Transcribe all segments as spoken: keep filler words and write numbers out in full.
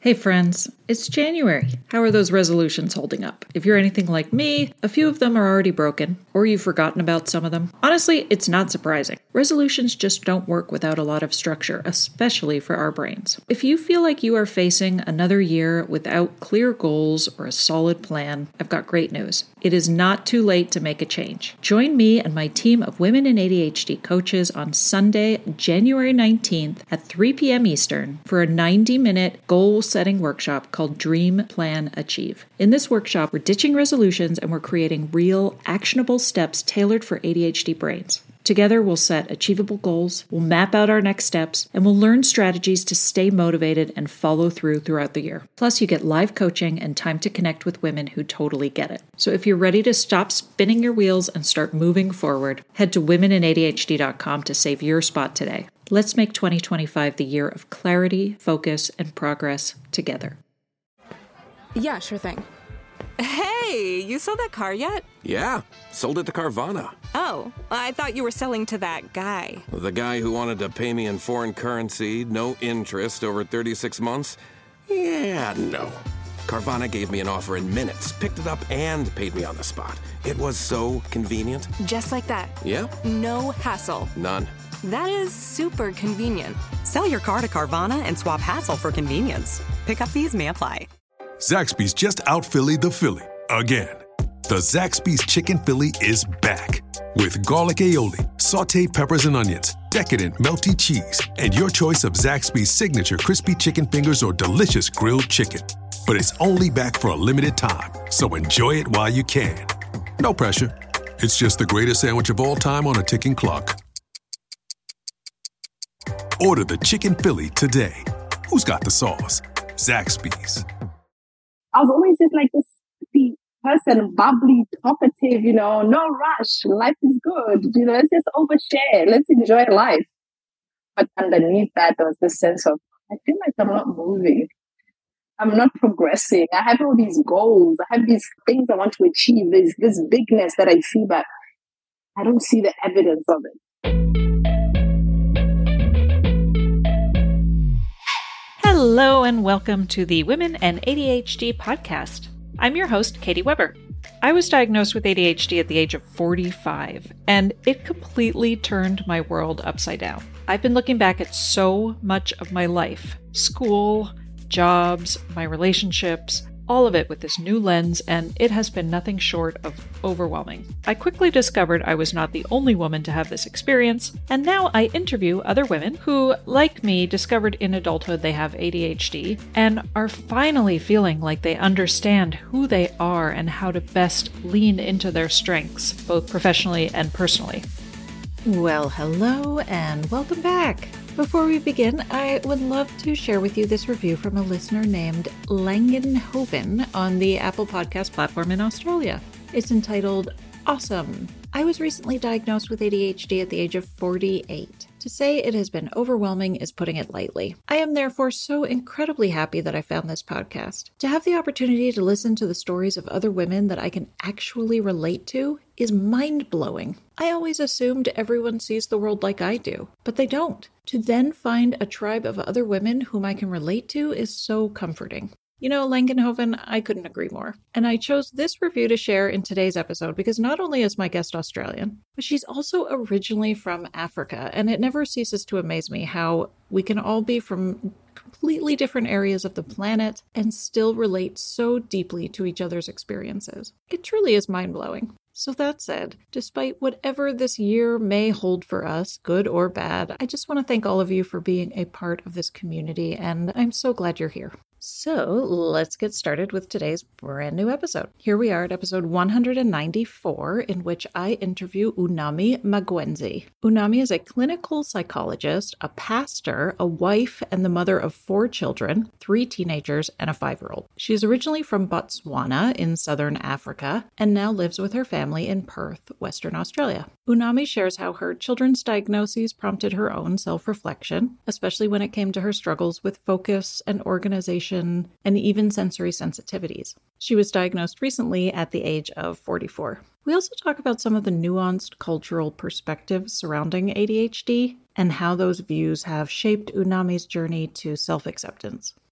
Hey friends, it's January. How are those resolutions holding up? If you're anything like me, a few of them are already broken, or you've forgotten about some of them. Honestly, it's not surprising. Resolutions just don't work without a lot of structure, especially for our brains. If you feel like you are facing another year without clear goals or a solid plan, I've got great news. It is not too late to make a change. Join me and my team of women in A D H D coaches on Sunday, January nineteenth at three p.m. Eastern for a ninety-minute goal setting workshop called Dream Plan Achieve. In this workshop, we're ditching resolutions and we're creating real, actionable steps tailored for A D H D brains. Together, we'll set achievable goals, we'll map out our next steps, and we'll learn strategies to stay motivated and follow through throughout the year. Plus, you get live coaching and time to connect with women who totally get it. So if you're ready to stop spinning your wheels and start moving forward, head to women in A D H D dot com to save your spot today. Let's make twenty twenty-five the year of clarity, focus, and progress together. Yeah, sure thing. Hey, you sold that car yet? Yeah, sold it to Carvana. Oh, I thought you were selling to that guy. The guy who wanted to pay me in foreign currency, no interest, over thirty-six months? Yeah, no. Carvana gave me an offer in minutes, picked it up, and paid me on the spot. It was so convenient. Just like that. Yeah? No hassle. None. That is super convenient. Sell your car to Carvana and swap hassle for convenience. Pickup fees may apply. Zaxby's just out Philly the Philly again. The Zaxby's Chicken Philly is back with garlic aioli, sauteed peppers and onions, decadent melty cheese, and your choice of Zaxby's signature crispy chicken fingers or delicious grilled chicken. But it's only back for a limited time, so enjoy it while you can. No pressure. It's just the greatest sandwich of all time on a ticking clock. Order the Chicken Philly today. Who's got the sauce? Zaxby's. I was always just like this happy person, bubbly, talkative, you know, no rush. Life is good. You know, let's just overshare. Let's enjoy life. But underneath that, there was this sense of, I feel like I'm not moving. I'm not progressing. I have all these goals. I have these things I want to achieve. There's this bigness that I see, but I don't see the evidence of it. Hello and welcome to the Women and A D H D podcast. I'm your host, Katie Weber. I was diagnosed with A D H D at the age of forty-five, and it completely turned my world upside down. I've been looking back at so much of my life, school, jobs, my relationships, all of it with this new lens, and it has been nothing short of overwhelming. I quickly discovered I was not the only woman to have this experience, and now I interview other women who, like me, discovered in adulthood they have A D H D and are finally feeling like they understand who they are and how to best lean into their strengths, both professionally and personally. Well, hello and welcome back. Before we begin, I would love to share with you this review from a listener named Langenhoven on the Apple Podcast platform in Australia. It's entitled, Awesome. I was recently diagnosed with A D H D at the age of forty-eight. To say it has been overwhelming is putting it lightly. I am therefore so incredibly happy that I found this podcast. To have the opportunity to listen to the stories of other women that I can actually relate to is mind-blowing. I always assumed everyone sees the world like I do, but they don't. To then find a tribe of other women whom I can relate to is so comforting. You know, Langenhoven, I couldn't agree more. And I chose this review to share in today's episode because not only is my guest Australian, but she's also originally from Africa. And it never ceases to amaze me how we can all be from completely different areas of the planet and still relate so deeply to each other's experiences. It truly is mind-blowing. So that said, despite whatever this year may hold for us, good or bad, I just want to thank all of you for being a part of this community, and I'm so glad you're here. So let's get started with today's brand new episode. Here we are at episode one hundred ninety-four, in which I interview Unami Magwenzi. Unami is a clinical psychologist, a pastor, a wife, and the mother of four children, three teenagers, and a five-year-old. She is originally from Botswana in southern Africa and now lives with her family in Perth, Western Australia. Unami shares how her children's diagnoses prompted her own self-reflection, especially when it came to her struggles with focus and organization and even sensory sensitivities. She was diagnosed recently at the age of forty-four. We also talk about some of the nuanced cultural perspectives surrounding A D H D and how those views have shaped Unami's journey to self-acceptance.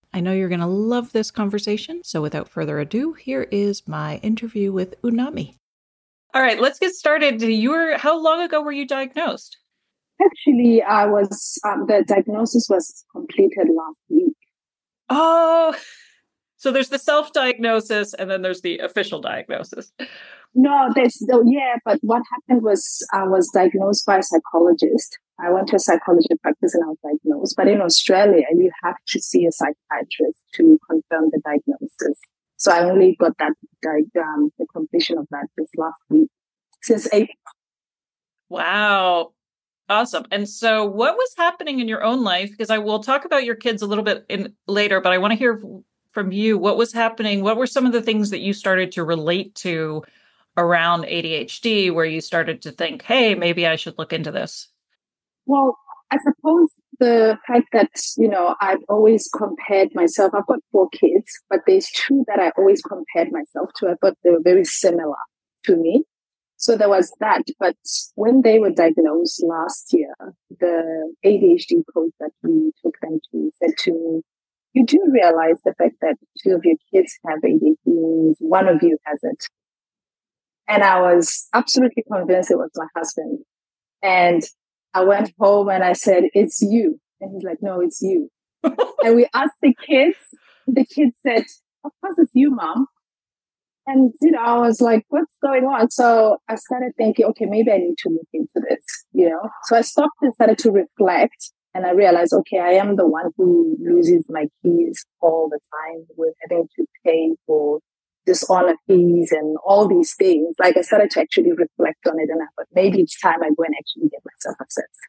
I know you're going to love this conversation. So without further ado, here is my interview with Unami. All right, let's get started. You were, how long ago were you diagnosed? Actually, I was, um, the diagnosis was completed last week. Oh, so there's the self-diagnosis and then there's the official diagnosis. No, there's no, yeah, but what happened was I was diagnosed by a psychologist. I went to a psychology practice and I was diagnosed. But in Australia, you have to see a psychiatrist to confirm the diagnosis. So I only got that, um, the completion of that this last week, since April. Wow. Awesome. And so what was happening in your own life? Because I will talk about your kids a little bit in later, but I want to hear from you. What was happening? What were some of the things that you started to relate to around A D H D where you started to think, hey, maybe I should look into this? Well, I suppose the fact that, you know, I've always compared myself. I've got four kids, but there's two that I always compared myself to. I thought they were very similar to me. So there was that. But when they were diagnosed last year, the A D H D coach that we took them to said to me, you do realize the fact that two of your kids have A D H D means one of you has it. And I was absolutely convinced it was my husband. And I went home and I said, it's you. And he's like, no, it's you. And we asked the kids. The kids said, of course it's you, Mom. And, you know, I was like, what's going on? So I started thinking, okay, maybe I need to look into this, you know. So I stopped and started to reflect. And I realized, okay, I am the one who loses my keys all the time with having to pay for dishonor fees and all these things. Like I started to actually reflect on it and I thought, maybe it's time I go and actually get myself assessed.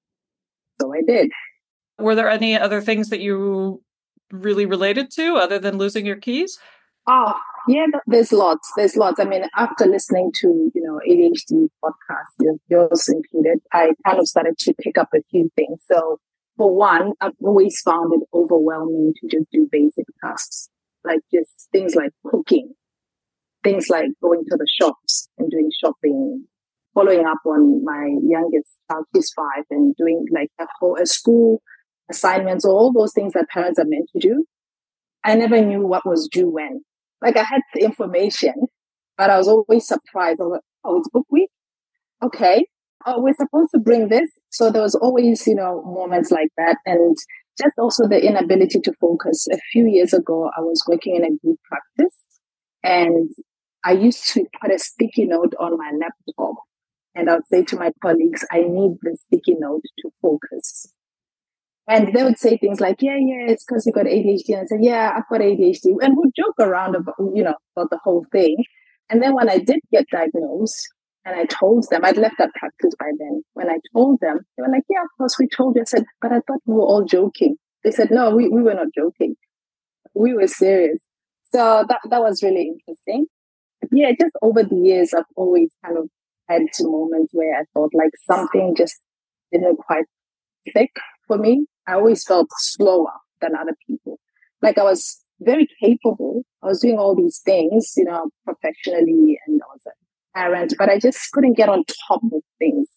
So I did. Were there any other things that you really related to other than losing your keys? Oh, yeah, there's lots. There's lots. I mean, after listening to, you know, A D H D podcasts, yours included, I kind of started to pick up a few things. So for one, I've always found it overwhelming to just do basic tasks, like just things like cooking, things like going to the shops and doing shopping, following up on my youngest child, who's five, and doing like a whole a school assignments, or all those things that parents are meant to do. I never knew what was due when. Like I had the information, but I was always surprised. I was like, oh, it's book week? Okay. Oh, we're supposed to bring this. So there was always, you know, moments like that. And just also the inability to focus. A few years ago, I was working in a group practice and I used to put a sticky note on my laptop and I would say to my colleagues, I need the sticky note to focus. And they would say things like, yeah, yeah, it's because you got A D H D. And I said, yeah, I've got A D H D. And we'd joke around about, you know, about the whole thing. And then when I did get diagnosed and I told them, I'd left that practice by then. When I told them, they were like, yeah, of course we told you. I said, but I thought we were all joking. They said, no, we, we were not joking. We were serious. So that, that was really interesting. Yeah, just over the years, I've always kind of had moments where I thought like something just didn't quite click for me. I always felt slower than other people. Like I was very capable. I was doing all these things, you know, professionally, and I was a parent, but I just couldn't get on top of things.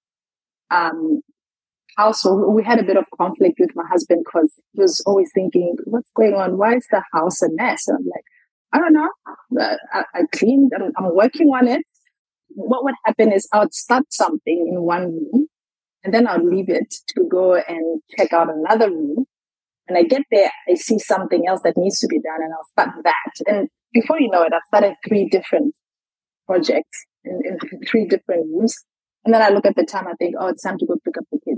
Um, also, we had a bit of conflict with my husband because he was always thinking, what's going on? Why is the house a mess? And I'm like, I don't know. I, I cleaned. I'm, I'm working on it. What would happen is I would start something in one room, and then I'll leave it to go and check out another room. And I get there, I see something else that needs to be done, and I'll start that. And before you know it, I've started three different projects in, in three different rooms. And then I look at the time, I think, oh, it's time to go pick up the kids.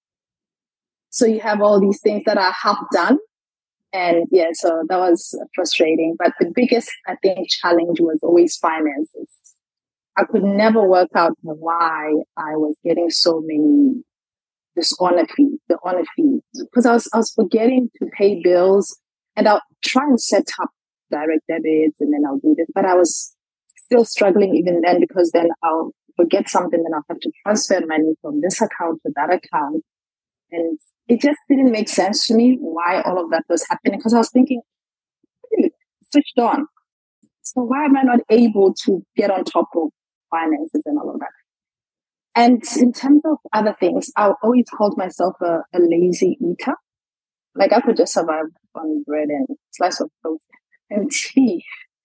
So you have all these things that are half done. And yeah, so that was frustrating. But the biggest, I think, challenge was always finances. I could never work out why I was getting so many dishonor fees, the honor fees, because I was, I was forgetting to pay bills, and I'll try and set up direct debits and then I'll do this. But I was still struggling even then, because then I'll forget something and I'll have to transfer money from this account to that account. And it just didn't make sense to me why all of that was happening, because I was thinking, hey, switched on. So why am I not able to get on top of finances and all of that? And in terms of other things, I always called myself a, a lazy eater. Like I could just survive on bread and slice of toast and tea.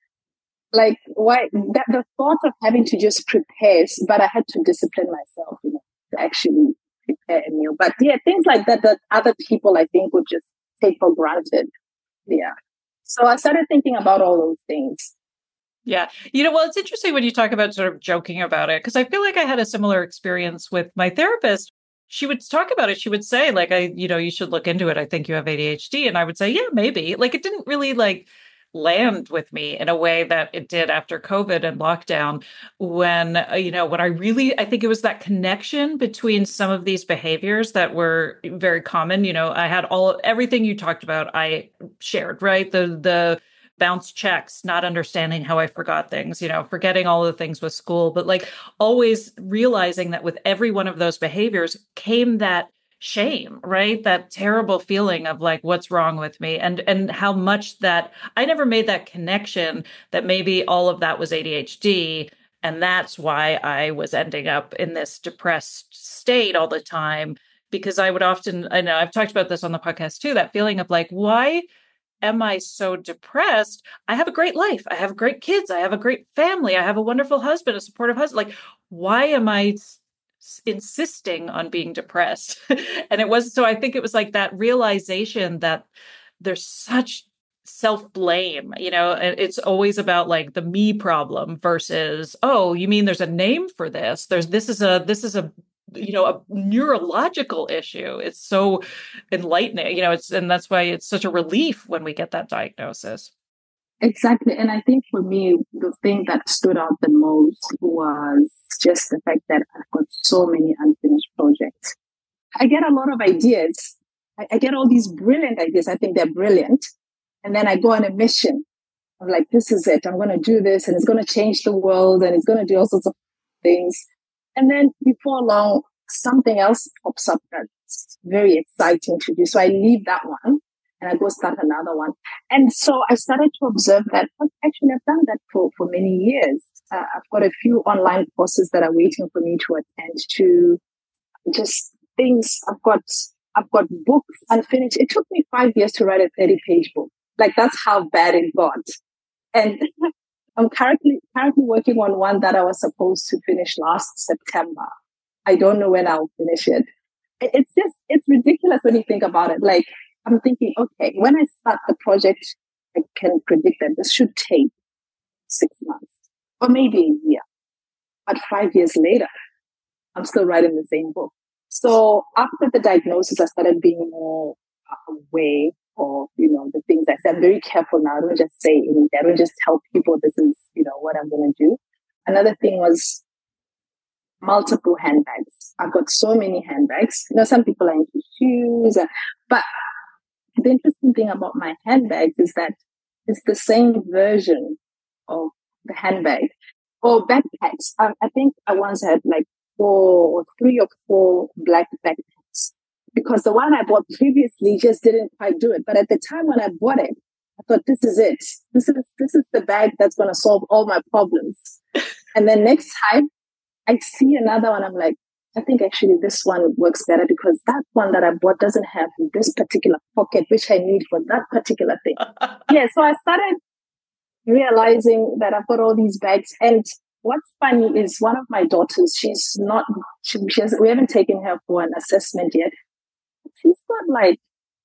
Like why that the thought of having to just prepare, but I had to discipline myself, you know, to actually prepare a meal. But yeah, things like that that other people I think would just take for granted. Yeah. So I started thinking about all those things. Yeah. You know, well, it's interesting when you talk about sort of joking about it, because I feel like I had a similar experience with my therapist. She would talk about it. She would say, like, I, you know, you should look into it. I think you have A D H D. And I would say, yeah, maybe. Like, it didn't really like land with me in a way that it did after COVID and lockdown when, uh, you know, when I really, I think it was that connection between some of these behaviors that were very common. You know, I had all, everything you talked about, I shared, right? The, the, bounce checks, not understanding how I forgot things, you know, forgetting all the things with school, but like always realizing that with every one of those behaviors came that shame, right? That terrible feeling of like, what's wrong with me? And, and how much that I never made that connection that maybe all of that was A D H D. And that's why I was ending up in this depressed state all the time, because I would often, I know I've talked about this on the podcast too, that feeling of like, why am I so depressed? I have a great life. I have great kids. I have a great family. I have a wonderful husband, a supportive husband. Like, why am I s- insisting on being depressed? And it was, so I think it was like that realization that there's such self-blame, you know, and it's always about like the me problem versus, oh, you mean there's a name for this? There's, this is a, this is a, you know, a neurological issue. It's so enlightening, you know, it's, and that's why it's such a relief when we get that diagnosis. Exactly. And I think for me, the thing that stood out the most was just the fact that I've got so many unfinished projects. I get a lot of ideas. I, I get all these brilliant ideas. I think they're brilliant. And then I go on a mission. I'm like, this is it. I'm going to do this and it's going to change the world and it's going to do all sorts of things. And then before long, something else pops up that's very exciting to do. So I leave that one and I go start another one. And so I started to observe that. Actually, I've done that for, for many years. Uh, I've got a few online courses that are waiting for me to attend to. Just things. I've got, I've got books unfinished. It took me five years to write a thirty page book. Like that's how bad it got. And I'm currently currently working on one that I was supposed to finish last September. I don't know when I'll finish it. It's just, it's ridiculous when you think about it. Like, I'm thinking, okay, when I start the project, I can predict that this should take six months or maybe a year. But five years later, I'm still writing the same book. So after the diagnosis, I started being more aware of, you know, the things I say. I'm very careful now. I don't just say anything. I don't just tell people this is, you know, what I'm going to do. Another thing was multiple handbags. I've got so many handbags. You know, some people are into shoes, uh, but the interesting thing about my handbags is that it's the same version of the handbag or backpacks. Um, I think I once had like four or three or four black backpacks because the one I bought previously just didn't quite do it. But at the time when I bought it, I thought, this is it. This is, this is the bag that's going to solve all my problems. And then next time I see another one, I'm like, I think actually this one works better because that one that I bought doesn't have this particular pocket, which I need for that particular thing. Yeah. So I started realizing that I've got all these bags. And what's funny is one of my daughters, she's not, she, she has, we haven't taken her for an assessment yet. She's got like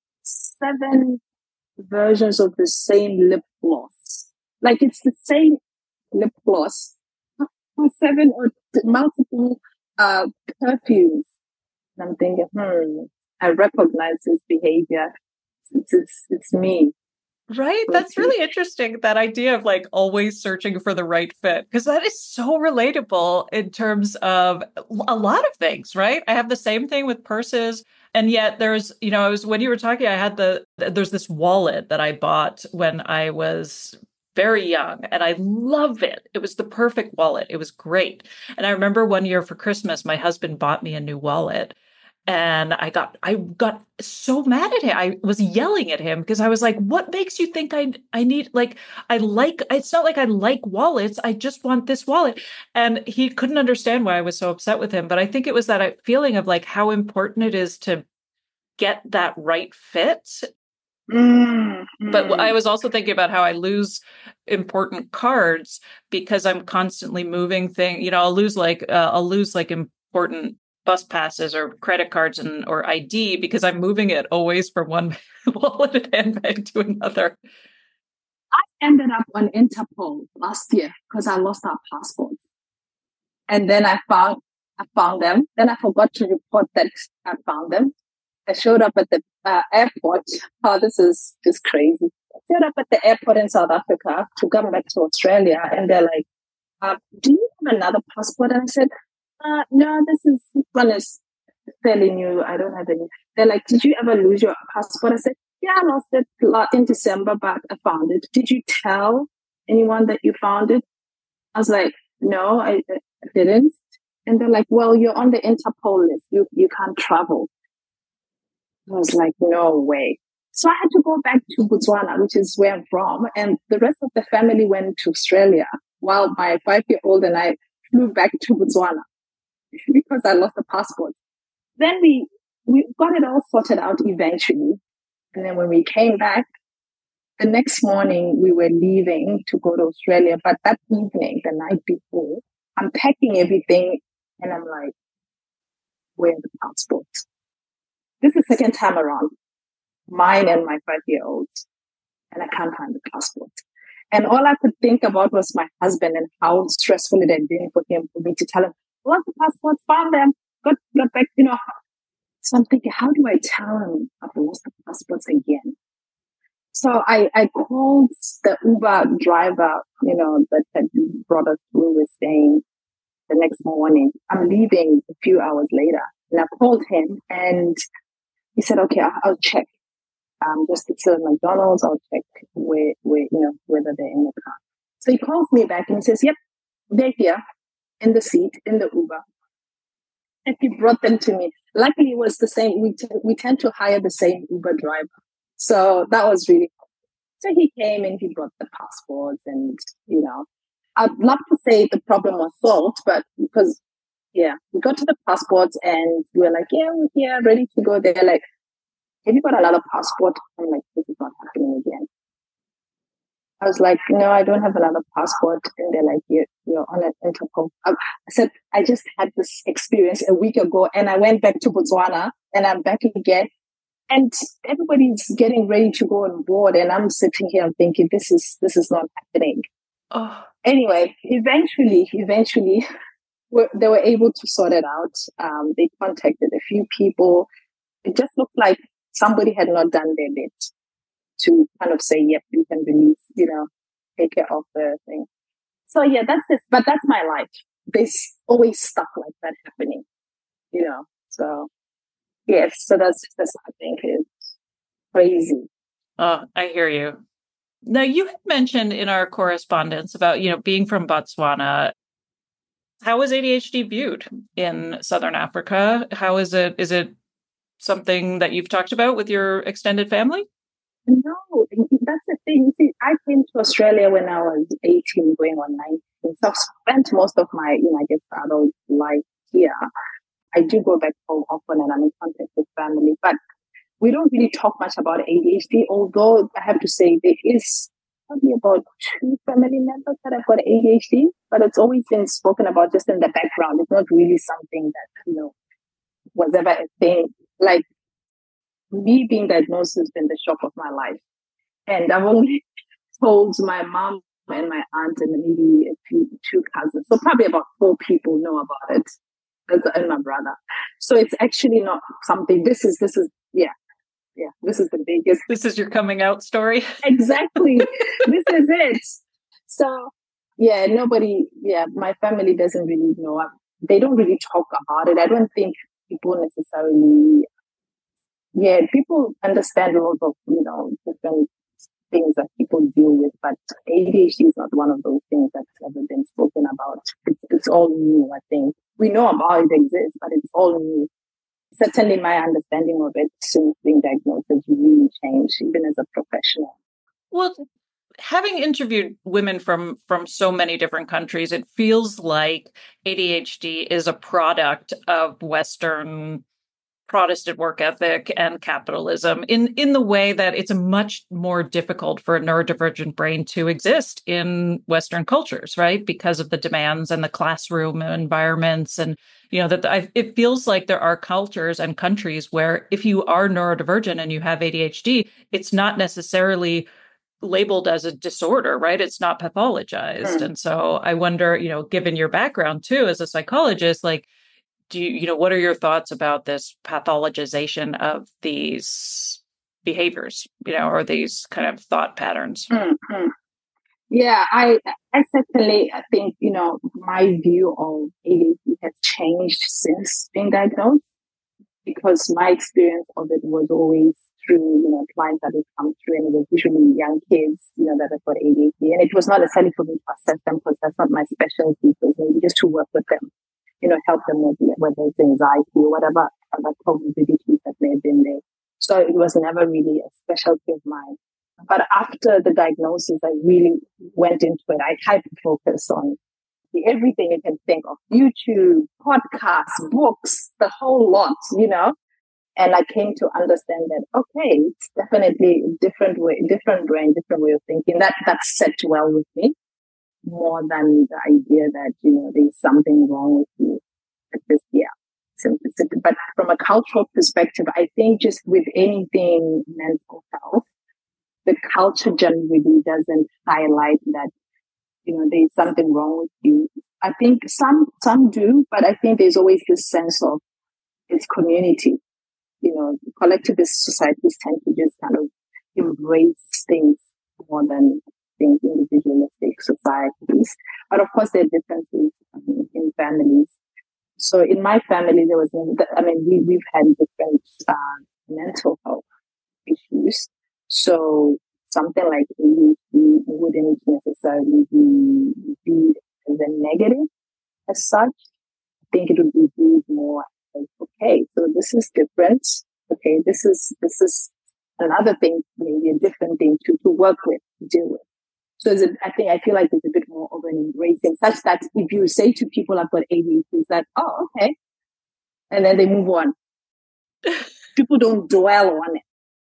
seven versions of the same lip gloss. Like it's the same lip gloss, seven or multiple uh, perfumes. And I'm thinking, hmm, I recognize this behavior. It's, it's, it's me. Right. That's really interesting. That idea of like always searching for the right fit, because that is so relatable in terms of a lot of things, right? I have the same thing with purses. And yet there's, you know, I was, when you were talking, I had the, there's this wallet that I bought when I was very young and I love it. It was the perfect wallet. It was great. And I remember one year for Christmas, my husband bought me a new wallet. And I got, I got so mad at him. I was yelling at him because I was like, what makes you think I, I need, like, I like, it's not like I like wallets. I just want this wallet. And he couldn't understand why I was so upset with him. But I think it was that feeling of like how important it is to get that right fit Mm-hmm. But I was also thinking about how I lose important cards because I'm constantly moving things. You know, I'll lose like uh, I'll lose like important bus passes or credit cards and or I D because I'm moving it always from one wallet and handbag to another. I ended up on Interpol last year because I lost our passports, and then I found I found them. Then I forgot to report that I found them. I showed up at the uh, airport. Oh, this is just crazy. I showed up at the airport in South Africa to come back to Australia, and they're like, uh, "Do you have another passport?" And I said, uh, "No, this is this one is fairly new. I don't have any." They're like, "Did you ever lose your passport?" I said, "Yeah, I lost it in December, but I found it." "Did you tell anyone that you found it?" I was like, "No, I, I didn't." And they're like, "Well, you're on the Interpol list. You you can't travel." I was like, no way. So I had to go back to Botswana, which is where I'm from. And the rest of the family went to Australia while my five-year-old and I flew back to Botswana because I lost the passport. Then we, we got it all sorted out eventually. And then when we came back, the next morning we were leaving to go to Australia. But that evening, the night before, I'm packing everything and I'm like, where are the passports? This is the second time around, mine and my five-year-old, and I can't find the passport. And all I could think about was my husband and how stressful it had been for him, for me to tell him, lost the passports, found them, got, got back, you know. So I'm thinking, how do I tell him I've lost the passports again? So I, I called the Uber driver, you know, that had brought us where we were staying the next morning. I'm leaving a few hours later, and I called him and he said, okay, I'll, I'll check. Um, just to at McDonald's, I'll check where, where, you know, whether they're in the car. So he calls me back and he says, yep, they're here in the seat, in the Uber. And he brought them to me. Luckily, it was the same. We, t- we tend to hire the same Uber driver. So that was really cool. So he came and he brought the passports and, you know, I'd love to say the problem was solved, but because yeah, we got to the passports and we were like, yeah, we're here, ready to go. They're like, have you got another passport? I'm like, this is not happening again. I was like, no, I don't have another passport. And they're like, you're, you're on an Interpol. I said, I just had this experience a week ago and I went back to Botswana and I'm back again. And everybody's getting ready to go on board. And I'm sitting here and thinking, this is, this is not happening. Oh. Anyway, eventually, eventually, they were able to sort it out. Um, they contacted a few people. It just looked like somebody had not done their bit to kind of say, yep, you can release, you know, take care of the thing. So yeah, that's this, but that's my life. There's always stuff like that happening, you know. So yes, so that's that's I think is crazy. Oh, I hear you. Now you had mentioned in our correspondence about, you know, being from Botswana. How is A D H D viewed in Southern Africa? How is it? Is it something that you've talked about with your extended family? No, that's the thing. See, I came to Australia when I was eighteen, going on nineteen. So I've spent most of my, you know, I guess, adult life here. I do go back home often and I'm in contact with family, but we don't really talk much about A D H D, although I have to say there is probably about two family members that have got A D H D, but it's always been spoken about just in the background. It's not really something that, you know, was ever a thing. Like, me being diagnosed has been the shock of my life. And I've only told my mom and my aunt and maybe a few, two cousins. So probably about four people know about it, and my brother. So it's actually not something, this is, this is, yeah. Yeah, this is the biggest. This is your coming out story. Exactly. This is it. So, yeah, nobody, yeah, my family doesn't really know. They don't really talk about it. I don't think people necessarily, yeah, people understand a lot of, you know, different things that people deal with, but A D H D is not one of those things that's ever been spoken about. It's, it's all new, I think. We know about it exists, but it's all new. Certainly my understanding of it since being diagnosed has really changed, even as a professional. Well, having interviewed women from, from so many different countries, it feels like A D H D is a product of Western Protestant work ethic and capitalism in, in the way that it's much more difficult for a neurodivergent brain to exist in Western cultures, right? Because of the demands and the classroom environments. And, you know, that I, it feels like there are cultures and countries where if you are neurodivergent and you have A D H D, it's not necessarily labeled as a disorder, right? It's not pathologized. Mm. And so I wonder, you know, given your background too, as a psychologist, like, do you, you know, what are your thoughts about this pathologization of these behaviors, you know, or these kind of thought patterns? Mm-hmm. Yeah, I, I certainly, I think, you know, my view of A D H D has changed since being diagnosed, because my experience of it was always through, you know, clients that would come through, and it was usually young kids, you know, that have got A D H D. And it was not necessarily for me to assess them, because that's not my specialty. It was maybe just to work with them, you know, help them with whether it's anxiety or whatever other comorbidities that may have been there. So it was never really a specialty of mine. But after the diagnosis, I really went into it. I tried to focus on everything you can think of: YouTube, podcasts, books, the whole lot, you know. And I came to understand that, okay, it's definitely a different way, different brain, different way of thinking. That that set well with me, more than the idea that, you know, there's something wrong with you. It's just, yeah, simplicity. But from a cultural perspective, I think just with anything mental health, the culture generally doesn't highlight that, you know, there's something wrong with you. I think some some do, but I think there's always this sense of it's community. You know, collectivist societies tend to just kind of embrace things more than think individualistic societies. But of course, there are differences um, in families. So in my family, there was, I mean, we, we've had different uh, mental health issues. So something like A D H D wouldn't necessarily be viewed as a negative as such. I think it would be viewed more as, okay, so this is different. Okay, this is, this is another thing, maybe a different thing to, to work with, to deal with. So it's a, I think, I feel like there's a bit more of an embracing, such that if you say to people, I've got A D H D, it's like, oh, okay. And then they move on. People don't dwell on it.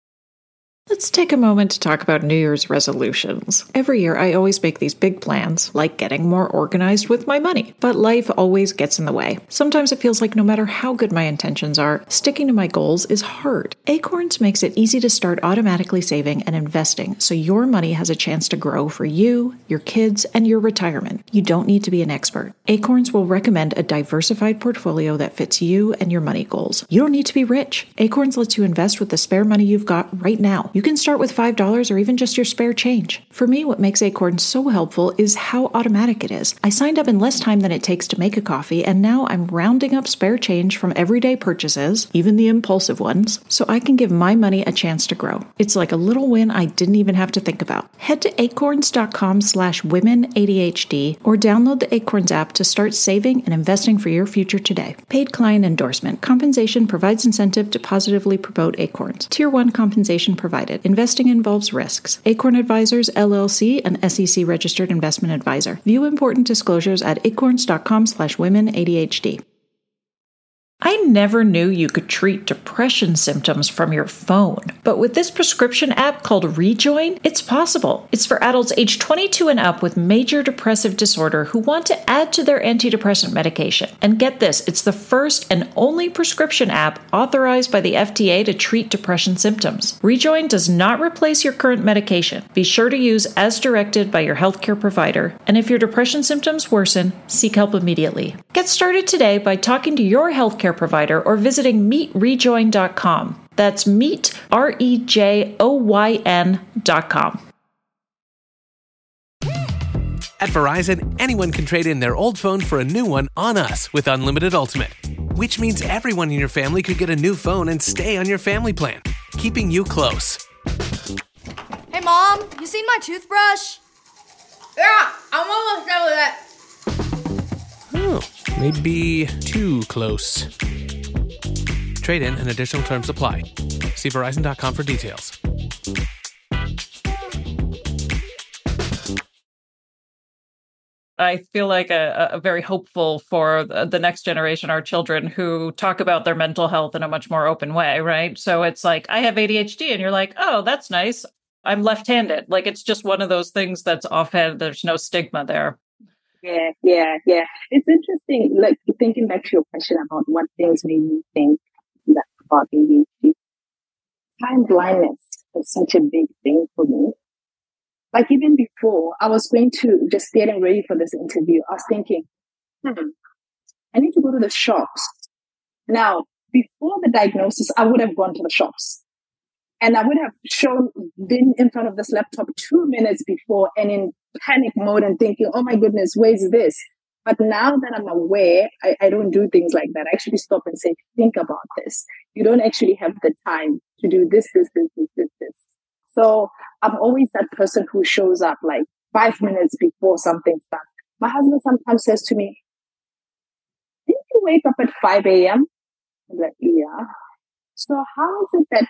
Let's take a moment to talk about New Year's resolutions. Every year, I always make these big plans, like getting more organized with my money. But life always gets in the way. Sometimes it feels like no matter how good my intentions are, sticking to my goals is hard. Acorns makes it easy to start automatically saving and investing, so your money has a chance to grow for you, your kids, and your retirement. You don't need to be an expert. Acorns will recommend a diversified portfolio that fits you and your money goals. You don't need to be rich. Acorns lets you invest with the spare money you've got right now. You can start with five dollars or even just your spare change. For me, what makes Acorns so helpful is how automatic it is. I signed up in less time than it takes to make a coffee, and now I'm rounding up spare change from everyday purchases, even the impulsive ones, so I can give my money a chance to grow. It's like a little win I didn't even have to think about. Head to acorns.com slash women ADHD or download the Acorns app to start saving and investing for your future today. Paid client endorsement. Compensation provides incentive to positively promote Acorns. Tier one compensation provided. Investing involves risks. Acorn Advisors, L L C, an S E C registered investment advisor. View important disclosures at acorns.com slash women ADHD. I never knew you could treat depression symptoms from your phone, but with this prescription app called Rejoin, it's possible. It's for adults age twenty-two and up with major depressive disorder who want to add to their antidepressant medication. And get this, it's the first and only prescription app authorized by the F D A to treat depression symptoms. Rejoin does not replace your current medication. Be sure to use as directed by your healthcare provider, and if your depression symptoms worsen, seek help immediately. Get started today by talking to your healthcare provider or visiting meet rejoin dot com. That's meet, R E J O Y N dot com. At Verizon, anyone can trade in their old phone for a new one on us with Unlimited Ultimate, which means everyone in your family could get a new phone and stay on your family plan, keeping you close. Hey, Mom, you seen my toothbrush? Yeah, I'm almost done with it. Oh, maybe too close. Trade in and additional terms apply. See Verizon dot com for details. I feel like a, a very hopeful for the, the next generation, our children who talk about their mental health in a much more open way, right? So it's like, I have A D H D, and you're like, oh, that's nice. I'm left-handed. Like, it's just one of those things that's offhand. There's no stigma there. Yeah, yeah, yeah. It's interesting, like thinking back to your question about what things made me think that about A D H D. Time blindness was such a big thing for me. Like even before I was going to just getting ready for this interview, I was thinking, hmm, I need to go to the shops. Now, before the diagnosis, I would have gone to the shops and I would have shown, been in front of this laptop two minutes before and in panic mode and thinking, oh my goodness, where's this? But now that I'm aware, I, I don't do things like that. I actually stop and say, think about this. You don't actually have the time to do this, this, this, this, this, this. So I'm always that person who shows up like five minutes before something starts. My husband sometimes says to me, didn't you wake up at five a.m.? I'm like, yeah. So how is it that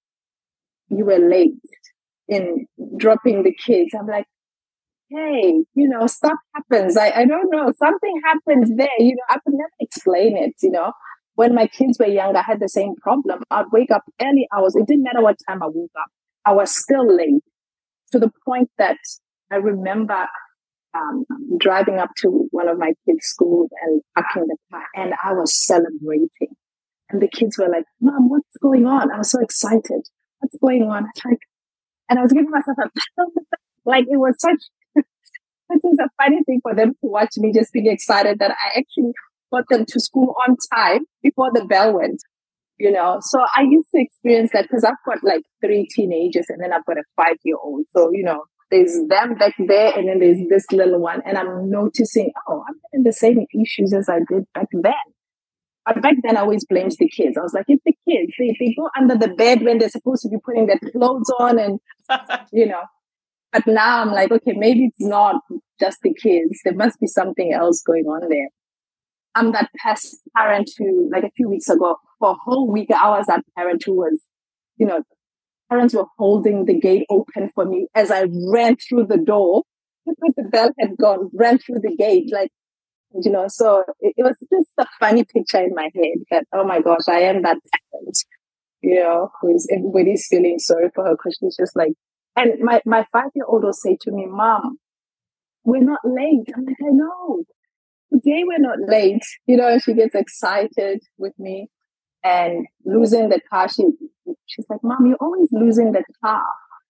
you were late in dropping the kids? I'm like, hey, you know, stuff happens. I, I don't know. Something happens there. You know, I could never explain it, you know. When my kids were young, I had the same problem. I'd wake up early hours. It didn't matter what time I woke up. I was still late to the point that I remember um, driving up to one of my kids' schools and parking the car, and I was celebrating. And the kids were like, Mom, what's going on? I was so excited. What's going on? Like, and I was giving myself a like it was such it was a funny thing for them to watch me just being excited that I actually got them to school on time before the bell went. You know, so I used to experience that because I've got like three teenagers and then I've got a five-year-old. So, you know, there's them back there and then there's this little one. And I'm noticing, oh, I'm having the same issues as I did back then. But back then I always blamed the kids. I was like, it's the kids. They, they go under the bed when they're supposed to be putting their clothes on and, you know. But now I'm like, okay, maybe it's not just the kids. There must be something else going on there. I'm that past parent who, like a few weeks ago, for a whole week, I was that parent who was, you know, parents were holding the gate open for me as I ran through the door because the bell had gone, ran through the gate, like, you know, so it, it was just a funny picture in my head that, oh my gosh, I am that parent, you know, who's everybody's feeling sorry for her because she's just like, and my, my five-year-old will say to me, Mom, we're not late. I'm like, I know. Today we're not late. You know, she gets excited with me and losing the car. She, she's like, Mom, you're always losing the car.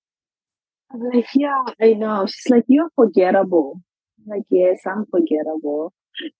I'm like, yeah, I know. She's like, you're forgettable. I'm like, yes, I'm forgettable.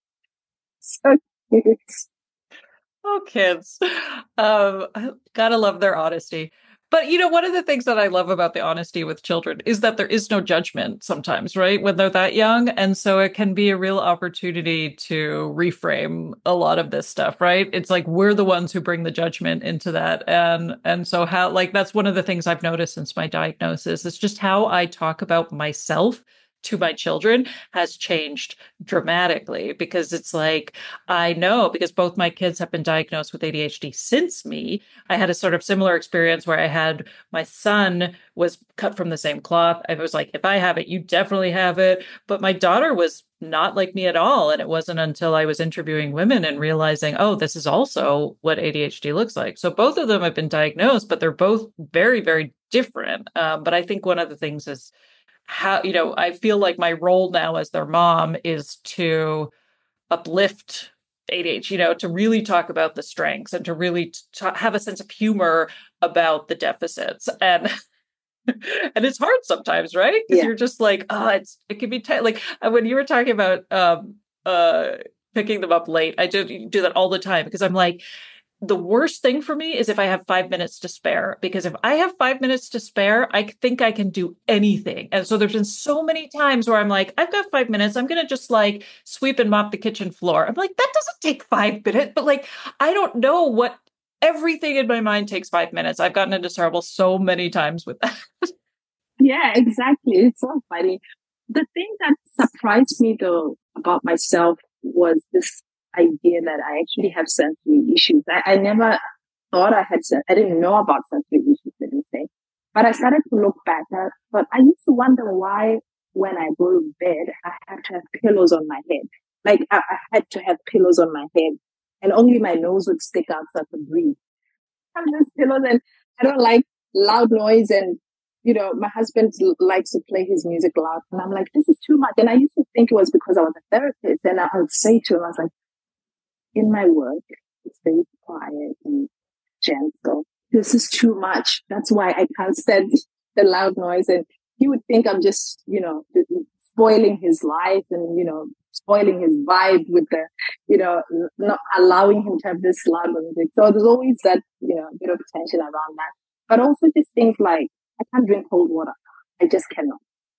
So cute. Oh, kids. Um, gotta love their honesty. But, you know, one of the things that I love about the honesty with children is that there is no judgment sometimes, right, when they're that young. And so it can be a real opportunity to reframe a lot of this stuff, right? It's like we're the ones who bring the judgment into that. And and so how, like, that's one of the things I've noticed since my diagnosis. It's just how I talk about myself to my children has changed dramatically because it's like, I know because both my kids have been diagnosed with A D H D since me. I had a sort of similar experience where I had my son was cut from the same cloth. I was like, if I have it, you definitely have it. But my daughter was not like me at all. And it wasn't until I was interviewing women and realizing, oh, this is also what A D H D looks like. So both of them have been diagnosed, but they're both very, very different. Um, but I think one of the things is how, you know, I feel like my role now as their mom is to uplift A D H D, you know, to really talk about the strengths and to really t- have a sense of humor about the deficits. And and it's hard sometimes, right? Because yeah. You're just like, oh, it's it can be tight. Like when you were talking about um, uh, picking them up late, I do do that all the time because I'm like, the worst thing for me is if I have five minutes to spare, because if I have five minutes to spare, I think I can do anything. And so there's been so many times where I'm like, I've got five minutes. I'm going to just like sweep and mop the kitchen floor. I'm like, that doesn't take five minutes, but like, I don't know what everything in my mind takes five minutes. I've gotten into trouble so many times with that. Yeah, exactly. It's so funny. The thing that surprised me though about myself was this idea that I actually have sensory issues. I, I never thought I had, I didn't know about sensory issues, let me say. But I started to look back at, but I used to wonder why when I go to bed, I have to have pillows on my head. Like I, I had to have pillows on my head, and only my nose would stick out so I could breathe. I have those pillows, and I don't like loud noise. And you know, my husband likes to play his music loud, and I'm like, this is too much. And I used to think it was because I was a therapist, and I would say to him, I was like, in my work, it's very quiet and gentle. This is too much. That's why I can't stand the loud noise. And he would think I'm just, you know, spoiling his life and, you know, spoiling his vibe with the, you know, not allowing him to have this loud music. So there's always that, you know, bit of tension around that. But also just things like, I can't drink cold water. I just cannot.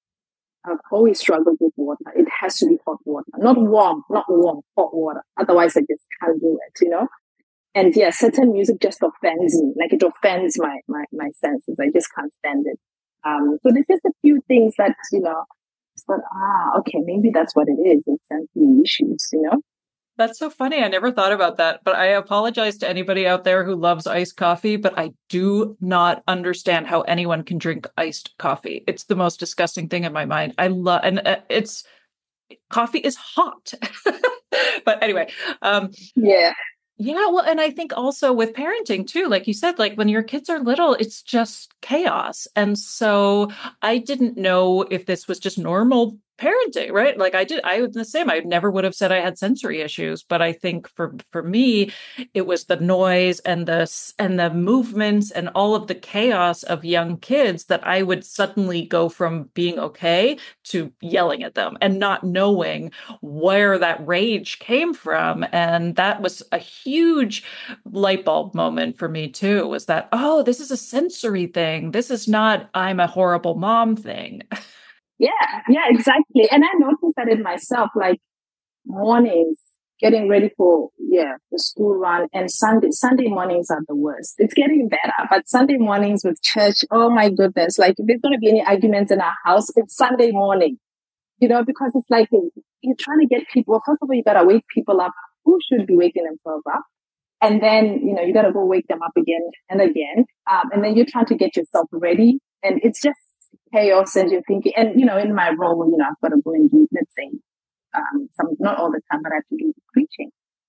I've always struggled with water. It has to be hot water, not warm, not warm, hot water. Otherwise, I just can't do it, you know? And yeah, certain music just offends me. Like it offends my, my, my senses. I just can't stand it. Um, so there's just a few things that, you know, but ah, okay, maybe that's what it is. It's sensory issues, you know? That's so funny. I never thought about that, but I apologize to anybody out there who loves iced coffee, but I do not understand how anyone can drink iced coffee. It's the most disgusting thing in my mind. I love, and uh, it's, coffee is hot. But anyway. Um, yeah. Yeah, well, and I think also with parenting too, like you said, like when your kids are little, it's just chaos. And so I didn't know if this was just normal parenting, right? Like I did, I was the same. I never would have said I had sensory issues, but I think for for me, it was the noise and the and the movements and all of the chaos of young kids that I would suddenly go from being okay to yelling at them and not knowing where that rage came from. And that was a huge light bulb moment for me too, was that, oh, this is a sensory thing. This is not, I'm a horrible mom thing. Yeah, yeah, exactly. And I noticed that in myself, like mornings, getting ready for, yeah, the school run, and Sunday, Sunday mornings are the worst. It's getting better, but Sunday mornings with church, oh my goodness, like if there's going to be any arguments in our house, it's Sunday morning, you know, because it's like you're trying to get people, first of all, you got to wake people up who should be waking themselves up. And then, you know, you got to go wake them up again and again. Um, and then you're trying to get yourself ready. And it's just chaos, and you're thinking, and you know, in my role, you know, I've got to go and do, let's say, um, some, not all the time, but I have to do the preaching.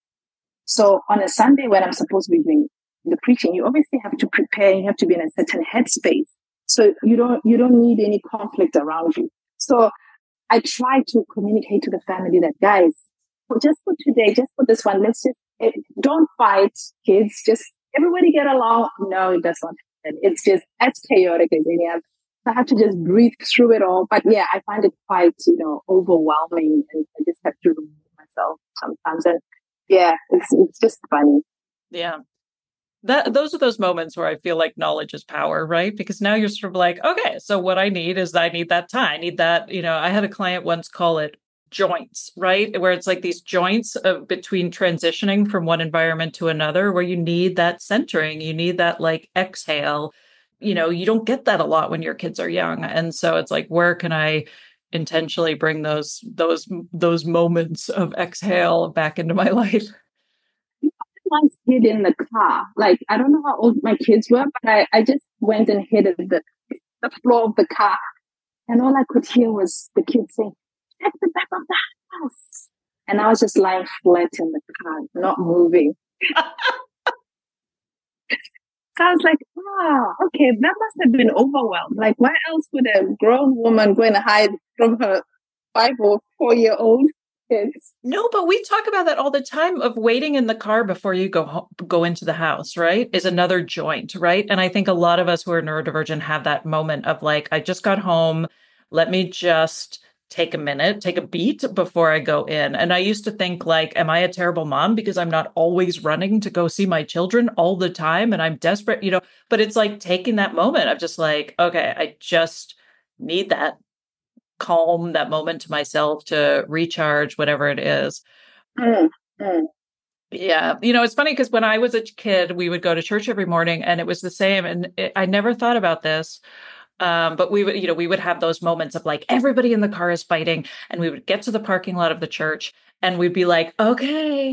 So on a Sunday when I'm supposed to be doing the preaching, you obviously have to prepare, you have to be in a certain headspace. So you don't, you don't need any conflict around you. So I try to communicate to the family that, guys, just for today, just for this one, let's just, eh, don't fight, kids, just everybody get along. No, it does not happen. It's just as chaotic as any other. I have to just breathe through it all. But yeah, I find it quite, you know, overwhelming, and I just have to remove myself sometimes. And yeah, it's it's just funny. Yeah. That those are those moments where I feel like knowledge is power, right? Because now you're sort of like, okay, so what I need is I need that time. I need that, you know, I had a client once call it joints, right? Where it's like these joints of between transitioning from one environment to another, where you need that centering, you need that like exhale. You know, you don't get that a lot when your kids are young. And so it's like, where can I intentionally bring those, those, those moments of exhale back into my life? I hid in the car. Like, I don't know how old my kids were, but I, I just went and hid in the, the floor of the car. And all I could hear was the kids saying, check the back of the house. And I was just lying flat in the car, not moving. So I was like, ah, okay, that must have been overwhelmed. Like, why else would a grown woman go and hide from her five or four year old kids? No, but we talk about that all the time, of waiting in the car before you go home, go into the house, right? Is another joint, right? And I think a lot of us who are neurodivergent have that moment of like, I just got home. Let me just take a minute, take a beat before I go in. And I used to think like, am I a terrible mom because I'm not always running to go see my children all the time and I'm desperate, you know, but it's like taking that moment of just like, okay, I just need that calm, that moment to myself to recharge, whatever it is. Mm, mm. Yeah. You know, it's funny because when I was a kid, we would go to church every morning and it was the same. And it, I never thought about this. Um, but we would, you know, we would have those moments of like everybody in the car is fighting, and we would get to the parking lot of the church and we'd be like, okay,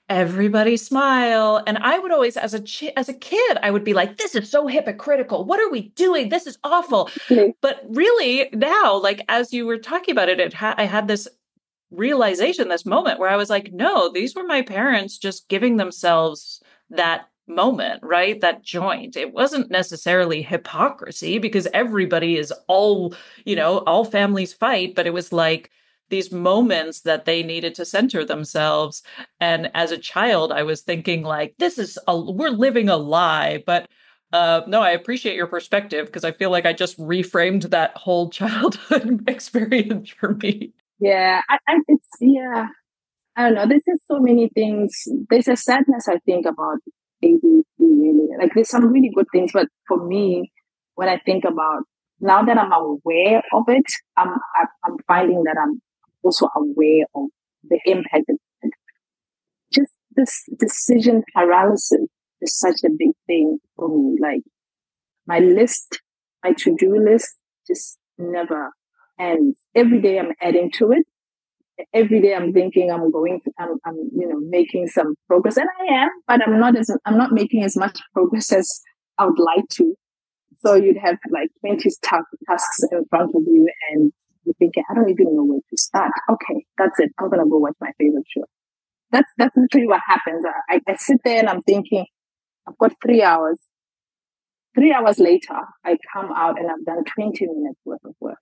everybody smile. And I would always, as a chi- as a kid, I would be like, this is so hypocritical. What are we doing? This is awful. But really now, like, as you were talking about it, it ha- I had this realization, this moment where I was like, no, these were my parents just giving themselves that moment, right? That joint. It wasn't necessarily hypocrisy because everybody is all, you know, all families fight, but it was like these moments that they needed to center themselves. And as a child, I was thinking like, this is, a, we're living a lie. But uh, no, I appreciate your perspective because I feel like I just reframed that whole childhood experience for me. Yeah, I, I, it's, yeah, I don't know. There's just so many things. There's a sadness, I think, about A D H D, really. Like, there's some really good things, but for me, when I think about, now that I'm aware of it, I'm, I'm finding that I'm also aware of the impact. Of just this decision paralysis is such a big thing for me. Like, my list, my to-do list just never ends. Every day I'm adding to it. Every day I'm thinking I'm going to, I'm, I'm, you know, making some progress, and I am, but I'm not as, I'm not making as much progress as I would like to. So you'd have like twenty tasks in front of you, and you're thinking, I don't even know where to start. Okay, that's it. I'm gonna go watch my favorite show. That's that's literally what happens. I, I sit there and I'm thinking, I've got three hours. Three hours later, I come out and I've done twenty minutes worth of work.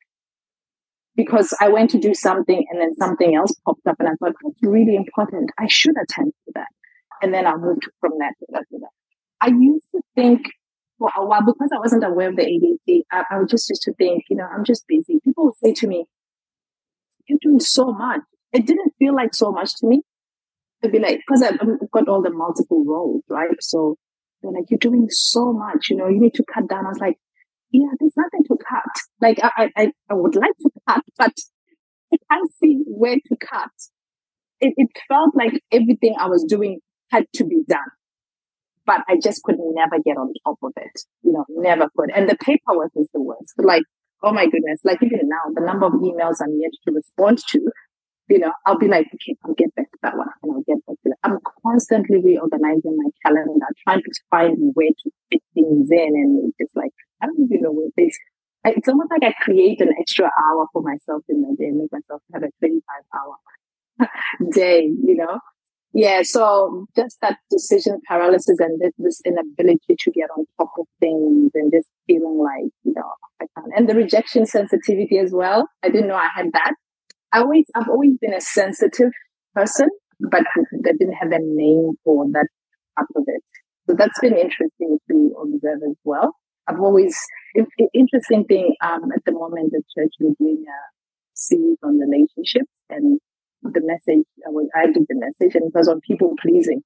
Because I went to do something and then something else popped up and I thought, that's really important. I should attend to that. And then I moved from that to that to that. I used to think for a while, because I wasn't aware of the A D H D, I, I just used to think, you know, I'm just busy. People would say to me, you're doing so much. It didn't feel like so much to me. It'd be like, because I've got all the multiple roles, right? So they're like, you're doing so much, you know, you need to cut down. I was like, yeah, there's nothing to cut. Like, I, I, I would like to cut, but I can't see where to cut. It, it felt like everything I was doing had to be done, but I just could never get on top of it. You know, never could. And the paperwork is the worst. Like, oh my goodness, like even now, the number of emails I'm yet to respond to, you know, I'll be like, okay, I'll get back to that one, and I'll get back to that. I'm constantly reorganizing my calendar, trying to find where to fit things in, and it's like, I don't even know where it is. It's almost like I create an extra hour for myself in my day, make myself have a twenty-five hour day, you know? Yeah, so just that decision paralysis and this, this inability to get on top of things and just feeling like, you know, I can't. And the rejection sensitivity as well. I didn't know I had that. I always, I've always been a sensitive person, but I didn't have a name for that part of it. So that's been interesting to observe as well. I've always, if, interesting thing, um, at the moment, the church is doing a series on relationships, and the message, I, was, I did the message, and it was on people pleasing.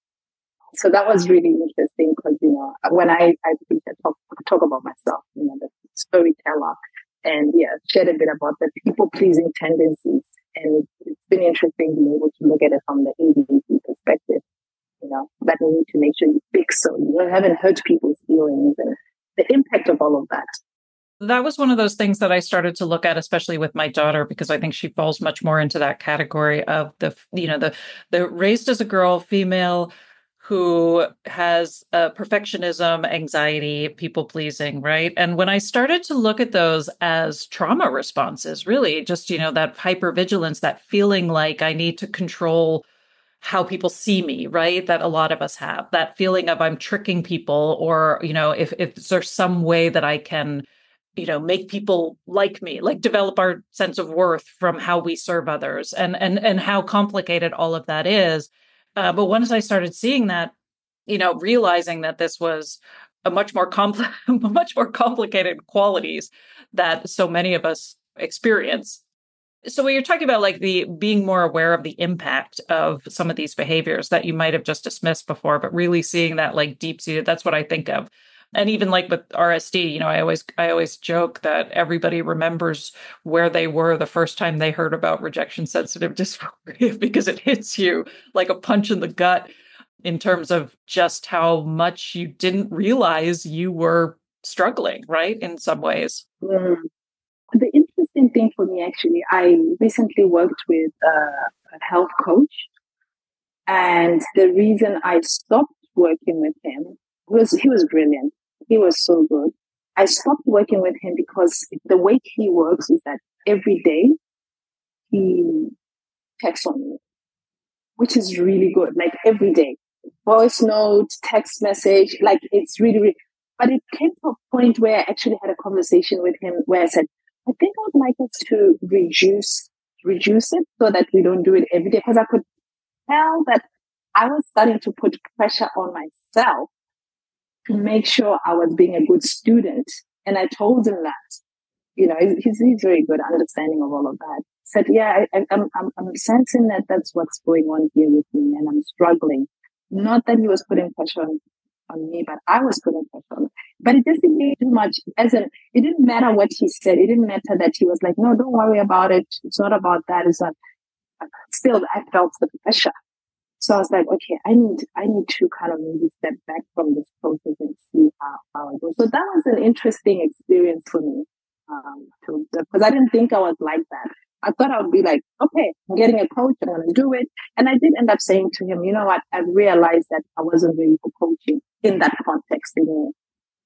So that was really interesting because, you know, when I, I talk, talk about myself, you know, the storyteller, and yeah, shared a bit about the people pleasing tendencies. And it's been interesting being able to look at it from the A D H D perspective, you know, that you need to make sure you fix so you haven't hurt people's feelings and the impact of all of that. That was one of those things that I started to look at, especially with my daughter, because I think she falls much more into that category of the, you know, the, the raised as a girl, female, who has uh, perfectionism, anxiety, people pleasing, right? And when I started to look at those as trauma responses, really just, you know, that hypervigilance, that feeling like I need to control how people see me, right? That a lot of us have, that feeling of I'm tricking people, or, you know, if, if there's some way that I can, you know, make people like me, like develop our sense of worth from how we serve others, and, and, and how complicated all of that is. Uh, but once I started seeing that, you know, realizing that this was a much more complex, much more complicated qualities that so many of us experience. So when you're talking about like the being more aware of the impact of some of these behaviors that you might have just dismissed before, but really seeing that like deep seated, that's what I think of. And even like with R S D, you know, I always I always joke that everybody remembers where they were the first time they heard about rejection sensitive dysphoria, because it hits you like a punch in the gut in terms of just how much you didn't realize you were struggling, right? In some ways. Mm. The interesting thing for me, actually, I recently worked with uh, a health coach And the reason I stopped working with him was he was brilliant. He was so good. I stopped working with him because the way he works is that every day he texts on me, which is really good. Like every day, voice note, text message, like it's really, really, but it came to a point where I actually had a conversation with him where I said, I think I would like us to reduce, reduce it so that we don't do it every day. Because I could tell that I was starting to put pressure on myself to make sure I was being a good student. And I told him that, you know, he's, he's very good at understanding of all of that. Said, yeah, I, I'm, I'm, I'm sensing that that's what's going on here with me and I'm struggling. Not that he was putting pressure on, on me, but I was putting pressure on him. But it just didn't mean too much. As in, it didn't matter what he said. It didn't matter that he was like, no, don't worry about it. It's not about that. It's not. Still, I felt the pressure. So I was like, okay, I need, I need to kind of maybe step back from this process and see how, how it goes. So that was an interesting experience for me, um, because I didn't think I was like that. I thought I would be like, okay, I'm getting a coach, I'm going to do it. And I did end up saying to him, you know what, I realized that I wasn't ready for coaching in that context anymore.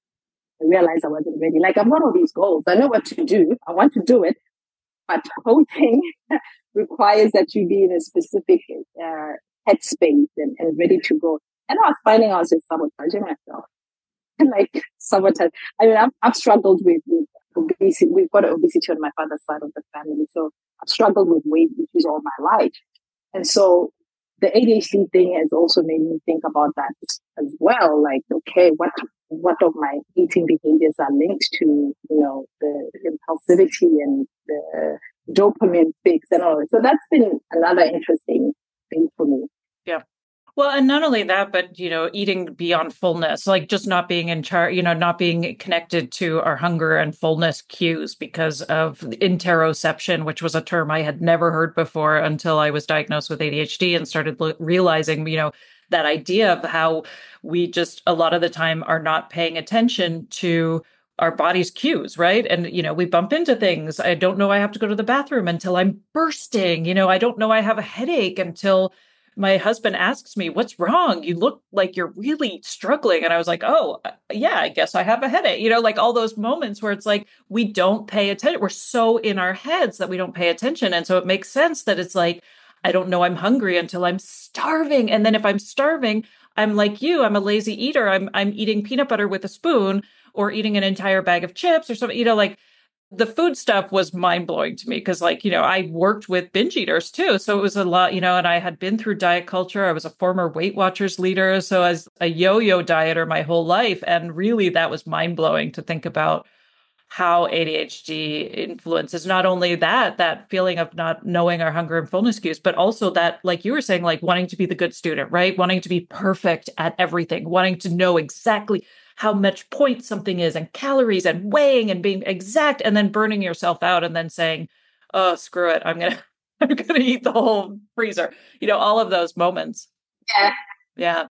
I realized I wasn't ready. Like, I've got all these goals. I know what to do. I want to do it. But coaching requires that you be in a specific uh, headspace and, and ready to go. And I was finding I was just sabotaging myself. Like, sabotage. I mean, I've, I've struggled with, with obesity. We've got obesity on my father's side of the family. So I've struggled with weight issues all my life. And so the A D H D thing has also made me think about that as well. Like, okay, what what of my eating behaviors are linked to, you know, the impulsivity and the dopamine fix and all. So that's been another interesting thing for me. Yeah. Well, and not only that, but, you know, eating beyond fullness, like just not being in charge, you know, not being connected to our hunger and fullness cues because of interoception, which was a term I had never heard before until I was diagnosed with A D H D and started lo- realizing, you know, that idea of how we just a lot of the time are not paying attention to our body's cues, right? And, you know, we bump into things. I don't know I have to go to the bathroom until I'm bursting. You know, I don't know I have a headache until my husband asks me, what's wrong? You look like you're really struggling. And I was like, oh, yeah, I guess I have a headache. You know, like all those moments where it's like, we don't pay attention. We're so in our heads that we don't pay attention. And so it makes sense that it's like, I don't know I'm hungry until I'm starving. And then if I'm starving, I'm like you, I'm a lazy eater. I'm I'm eating peanut butter with a spoon or eating an entire bag of chips or something, you know, like the food stuff was mind blowing to me because, like, you know, I worked with binge eaters too. So it was a lot, you know, and I had been through diet culture. I was a former Weight Watchers leader. So as a yo-yo dieter my whole life. And really that was mind blowing to think about how A D H D influences not only that, that feeling of not knowing our hunger and fullness cues, but also that, like you were saying, like wanting to be the good student, right? Wanting to be perfect at everything, wanting to know exactly how much point something is and calories and weighing and being exact and then burning yourself out and then saying, oh, screw it. I'm going to, I'm going to eat the whole freezer. You know, all of those moments. Yeah. Yeah.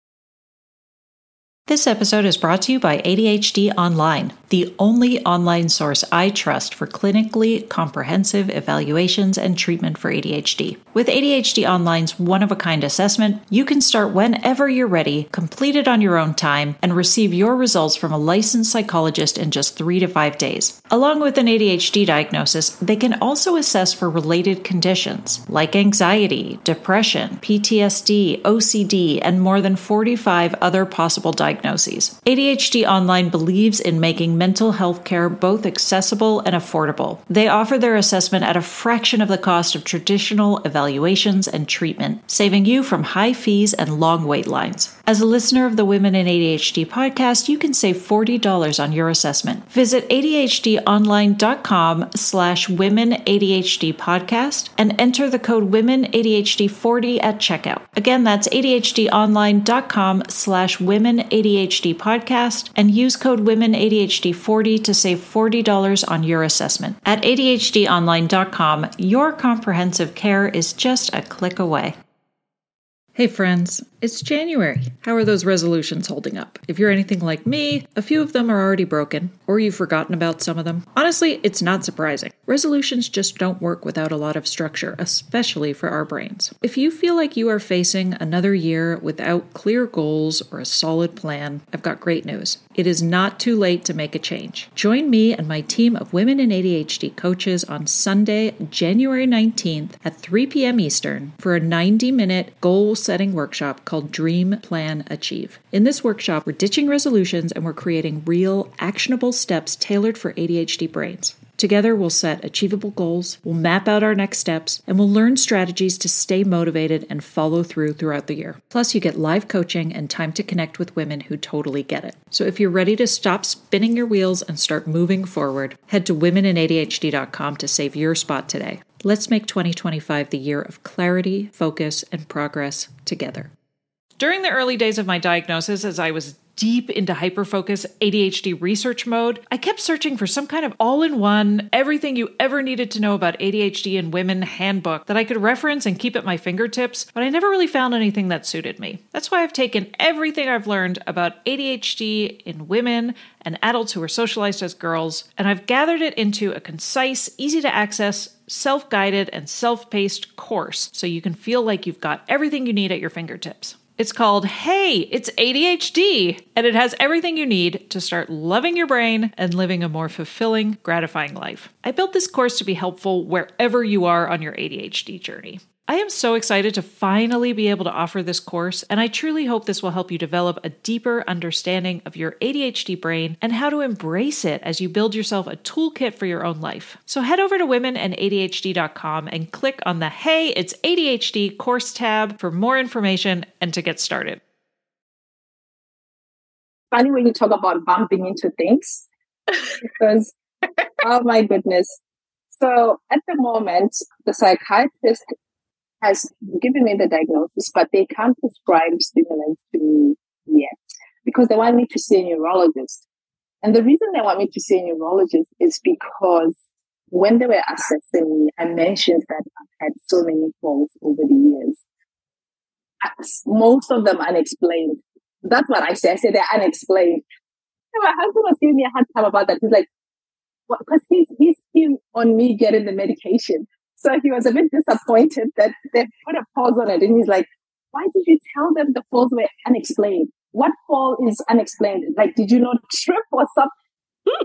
This episode is brought to you by A D H D Online, the only online source I trust for clinically comprehensive evaluations and treatment for A D H D. With A D H D Online's one-of-a-kind assessment, you can start whenever you're ready, complete it on your own time, and receive your results from a licensed psychologist in just three to five days. Along with an A D H D diagnosis, they can also assess for related conditions like anxiety, depression, P T S D, O C D, and more than forty-five other possible diagnoses. Diagnoses. A D H D Online believes in making mental health care both accessible and affordable. They offer their assessment at a fraction of the cost of traditional evaluations and treatment, saving you from high fees and long wait lines. As a listener of the Women in A D H D podcast, you can save forty dollars on your assessment. Visit adhdonline.com slash women ADHD podcast and enter the code women A D H D forty at checkout. Again, that's adhdonline.com slash women A D H D podcast and use code women A D H D forty to save forty dollars on your assessment. At A D H D online dot com, your comprehensive care is just a click away. Hey friends, it's January. How are those resolutions holding up? If you're anything like me, a few of them are already broken, or you've forgotten about some of them. Honestly, it's not surprising. Resolutions just don't work without a lot of structure, especially for our brains. If you feel like you are facing another year without clear goals or a solid plan, I've got great news. It is not too late to make a change. Join me and my team of women in A D H D coaches on Sunday, January nineteenth at three p.m. Eastern for a ninety-minute goal-setting workshop called Dream, Plan, Achieve. In this workshop, we're ditching resolutions and we're creating real, actionable steps tailored for A D H D brains. Together, we'll set achievable goals, we'll map out our next steps, and we'll learn strategies to stay motivated and follow through throughout the year. Plus, you get live coaching and time to connect with women who totally get it. So if you're ready to stop spinning your wheels and start moving forward, head to women in A D H D dot com to save your spot today. Let's make twenty twenty-five the year of clarity, focus, and progress together. During the early days of my diagnosis, as I was deep into hyperfocus A D H D research mode, I kept searching for some kind of all-in-one, everything you ever needed to know about A D H D in women handbook that I could reference and keep at my fingertips, but I never really found anything that suited me. That's why I've taken everything I've learned about A D H D in women and adults who are socialized as girls, and I've gathered it into a concise, easy-to-access, self-guided, and self-paced course so you can feel like you've got everything you need at your fingertips. It's called Hey, It's A D H D, and it has everything you need to start loving your brain and living a more fulfilling, gratifying life. I built this course to be helpful wherever you are on your A D H D journey. I am so excited to finally be able to offer this course, and I truly hope this will help you develop a deeper understanding of your A D H D brain and how to embrace it as you build yourself a toolkit for your own life. So head over to women and A D H D dot com and click on the Hey, It's A D H D course tab for more information and to get started. Funny when you talk about bumping into things, because, oh my goodness. So at the moment, the psychiatrist has given me the diagnosis, but they can't prescribe stimulants to me yet because they want me to see a neurologist. And the reason they want me to see a neurologist is because when they were assessing me, I mentioned that I've had so many falls over the years. Most of them unexplained. That's what I said. I said they're unexplained. And my husband was giving me a hard time about that. He's like, well, because he's, he's keen on me getting the medication. So he was a bit disappointed that they put a pause on it. And he's like, why did you tell them the falls were unexplained? What fall is unexplained? Like, did you not trip or something?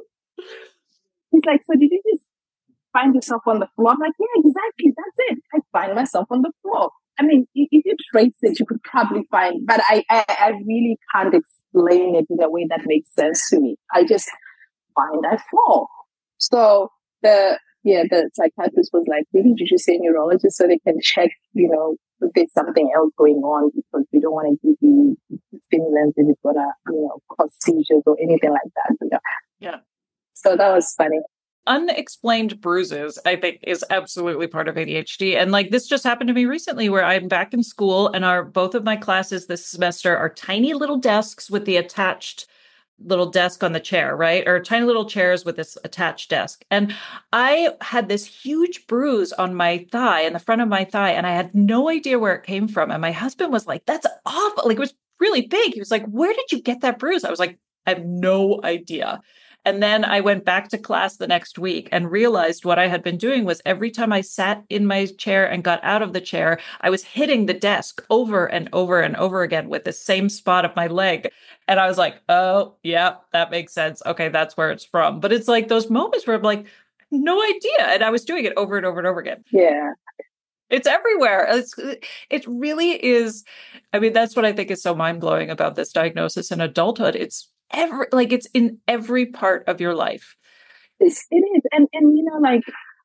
He's like, so did you just find yourself on the floor? I'm like, yeah, exactly. That's it. I find myself on the floor. I mean, if you trace it, you could probably find, but I, I, I really can't explain it in a way that makes sense to me. I just find I fall. So the, Yeah, the psychiatrist was like, really, did you see a neurologist so they can check, you know, if there's something else going on because we don't want to give you stimulants if it's going to, you know, cause seizures or anything like that. You know? Yeah. So that was funny. Unexplained bruises, I think, is absolutely part of A D H D. And like this just happened to me recently where I'm back in school and our both of my classes this semester are tiny little desks with the attached little desk on the chair, right? Or tiny little chairs with this attached desk. And I had this huge bruise on my thigh, in the front of my thigh, and I had no idea where it came from. And my husband was like, that's awful. Like, it was really big. He was like, where did you get that bruise? I was like, I have no idea. And then I went back to class the next week and realized what I had been doing was every time I sat in my chair and got out of the chair, I was hitting the desk over and over and over again with the same spot of my leg. And I was like, oh, yeah, that makes sense. Okay, that's where it's from. But it's like those moments where I'm like, no idea. And I was doing it over and over and over again. Yeah. It's everywhere. It's, it really is. I mean, that's what I think is so mind-blowing about this diagnosis in adulthood. It's every, like it's in every part of your life. It's, it is. And, and, you know, like,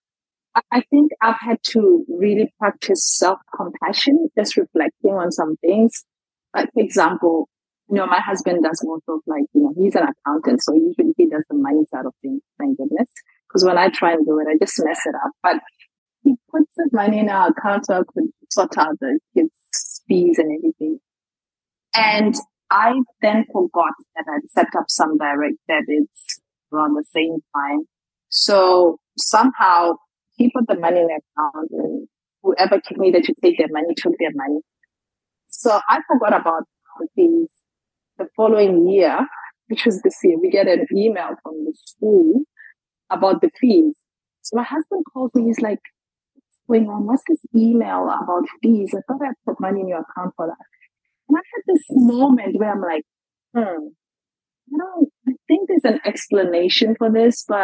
I think I've had to really practice self-compassion, just reflecting on some things. Like, for example, you know, my husband does most of like, you know, he's an accountant, so usually he does the money side of things, thank goodness. Because when I try and do it, I just mess it up. But he puts the money in our account so I could sort out the kids' fees and everything. And I then forgot that I'd set up some direct debits around the same time. So somehow he put the money in the account and whoever needed to take their money took their money. So I forgot about the fees. The following year, which was this year, we get an email from the school about the fees. So my husband calls me. He's like, what's going on? What's this email about fees? I thought I put money in your account for that. And I had this moment where I'm like, hmm, you know, I think there's an explanation for this, but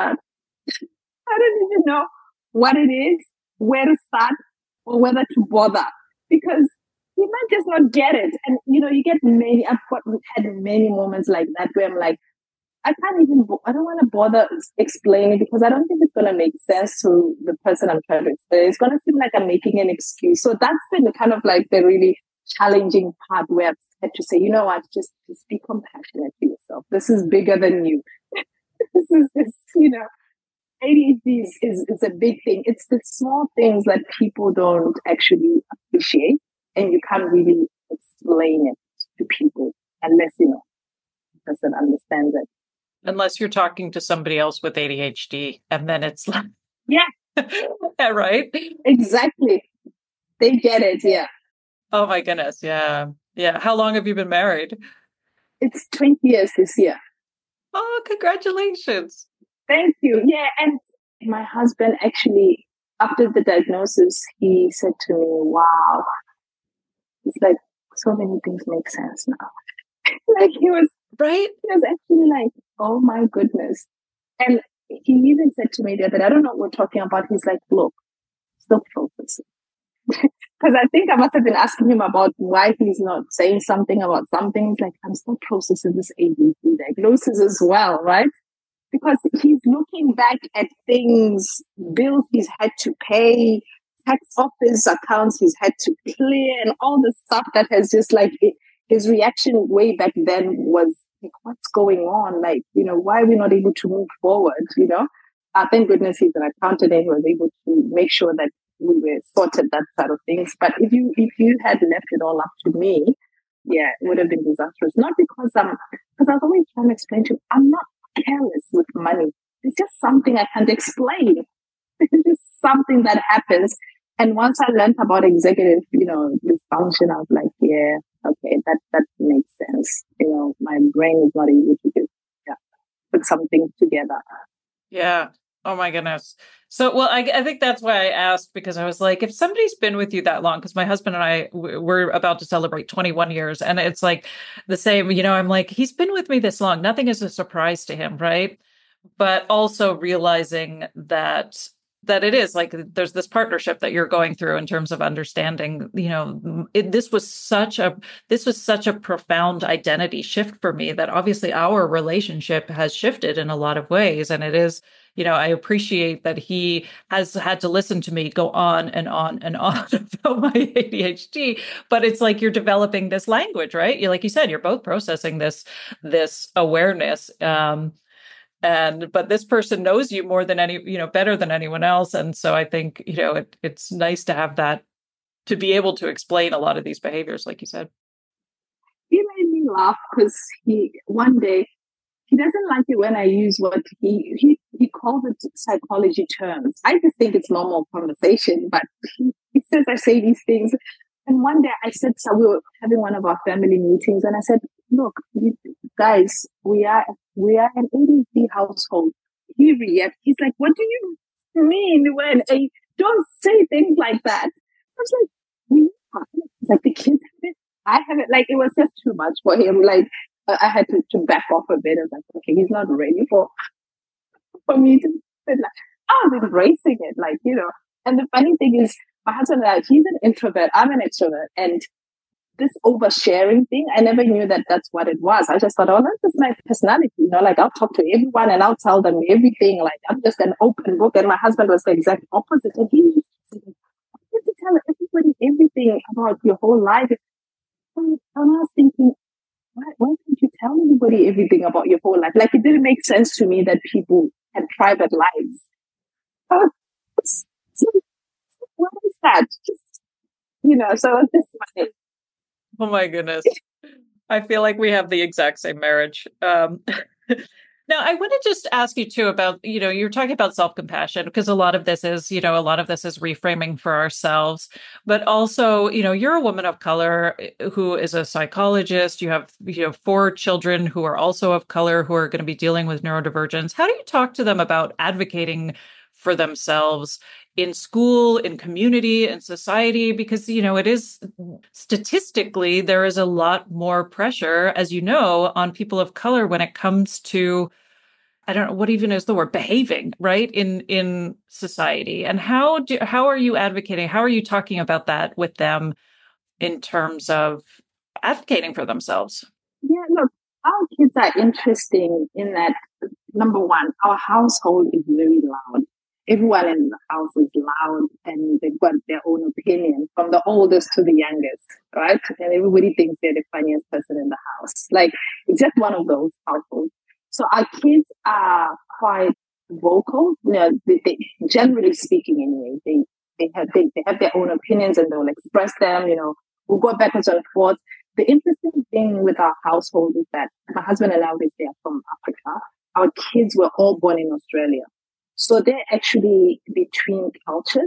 I don't even know what it is, where to start, or whether to bother. Because you might just not get it. And, you know, you get many, I've got, had many moments like that where I'm like, I can't even, I don't want to bother explaining because I don't think it's going to make sense to the person I'm trying to explain. It's going to seem like I'm making an excuse. So that's been kind of like the really challenging part where I've had to say, you know what, just, just be compassionate to yourself. This is bigger than you. This is, this, you know, A D H D is, is, is a big thing. It's the small things that people don't actually appreciate, and you can't really explain it to people unless, you know, the person understands it. Unless you're talking to somebody else with A D H D, and then it's like, yeah, yeah, right? Exactly. They get it, yeah. Oh my goodness, yeah. Yeah. How long have you been married? It's twenty years this year. Oh, congratulations. Thank you. Yeah, and my husband actually, after the diagnosis, he said to me, wow, it's like so many things make sense now. Like he was, right? He was actually like, oh my goodness. And he even said to me that I don't know what we're talking about. He's like, look, still processing. Because I think I must have been asking him about why he's not saying something about something. He's like, I'm still processing this A D H D diagnosis as well, right? Because he's looking back at things, bills he's had to pay, tax office accounts he's had to clear, and all the stuff that has just like, it, his reaction way back then was like, what's going on? Like, you know, why are we not able to move forward? You know, uh, thank goodness he's an accountant and he was able to make sure that we were sorted that side of things. But if you if you had left it all up to me, yeah, it would have been disastrous. Not because I'm, because I was always trying to explain to him, I'm not careless with money. It's just something I can't explain. It's just something that happens. And once I learned about executive, you know, dysfunction, I was like, yeah, okay, that that makes sense. You know, my brain is not able to just yeah, put something together. Yeah. Oh my goodness. So, well, I, I think that's why I asked, because I was like, if somebody's been with you that long, because my husband and I, we're about to celebrate twenty-one years, and it's like the same, you know, I'm like, he's been with me this long. Nothing is a surprise to him, right? But also realizing that that it is like there's this partnership that you're going through in terms of understanding, you know, it, this was such a this was such a profound identity shift for me that obviously our relationship has shifted in a lot of ways. And it is, you know, I appreciate that he has had to listen to me go on and on and on about my A D H D, but it's like you're developing this language, right? You, like you said, you're both processing this, this awareness. Um, And, but this person knows you more than any, you know, better than anyone else. And so I think, you know, it, it's nice to have that, to be able to explain a lot of these behaviors, like you said. He made me laugh because he, one day, he doesn't like it when I use what he, he, he calls it psychology terms. I just think it's normal conversation, but he, he says I say these things. And one day I said, so we were having one of our family meetings, and I said, look, you guys, we are we are an A D H D household. He reacts. He's like, what do you mean when a, don't say things like that? I was like, we are. It's like the kids have it. I have it. Like, it was just too much for him. Like, uh, I had to, to back off a bit. I was like, okay, he's not ready for, for me to, like, I was embracing it. Like, you know, and the funny thing is, my husband and I, he's an introvert, I'm an extrovert, and this oversharing thing, I never knew that that's what it was. I just thought, oh, that's just my personality, you know, like I'll talk to everyone and I'll tell them everything. Like I'm just an open book. And my husband was the exact opposite. And he used to say, you have to tell everybody everything about your whole life. And I was thinking, why, why can't you tell anybody everything about your whole life? Like it didn't make sense to me that people had private lives. Uh, so, what is that? Just, you know, so it's just funny. Oh my goodness. I feel like we have the exact same marriage. Um, Now, I want to just ask you too about, you know, you're talking about self-compassion because a lot of this is, you know, a lot of this is reframing for ourselves, but also, you know, you're a woman of color who is a psychologist. You have, you know, four children who are also of color who are going to be dealing with neurodivergence. How do you talk to them about advocating for themselves in school, in community, in society? Because, you know, it is statistically, there is a lot more pressure, as you know, on people of color when it comes to, I don't know what even is the word, behaving, right, in in society. And how do how are you advocating? How are you talking about that with them in terms of advocating for themselves? Yeah, look, our kids are interesting in that, number one, our household is very loud. Everyone in the house is loud and they've got their own opinion, from the oldest to the youngest, right? And everybody thinks they're the funniest person in the house. Like, it's just one of those households. So our kids are quite vocal. You know, they, they, generally speaking anyway, they, they, have, they, they have their own opinions and they'll express them, you know, we'll go backwards and forth. The interesting thing with our household is that my husband and I, obviously, are from Africa. Our kids were all born in Australia. So they're actually between cultures.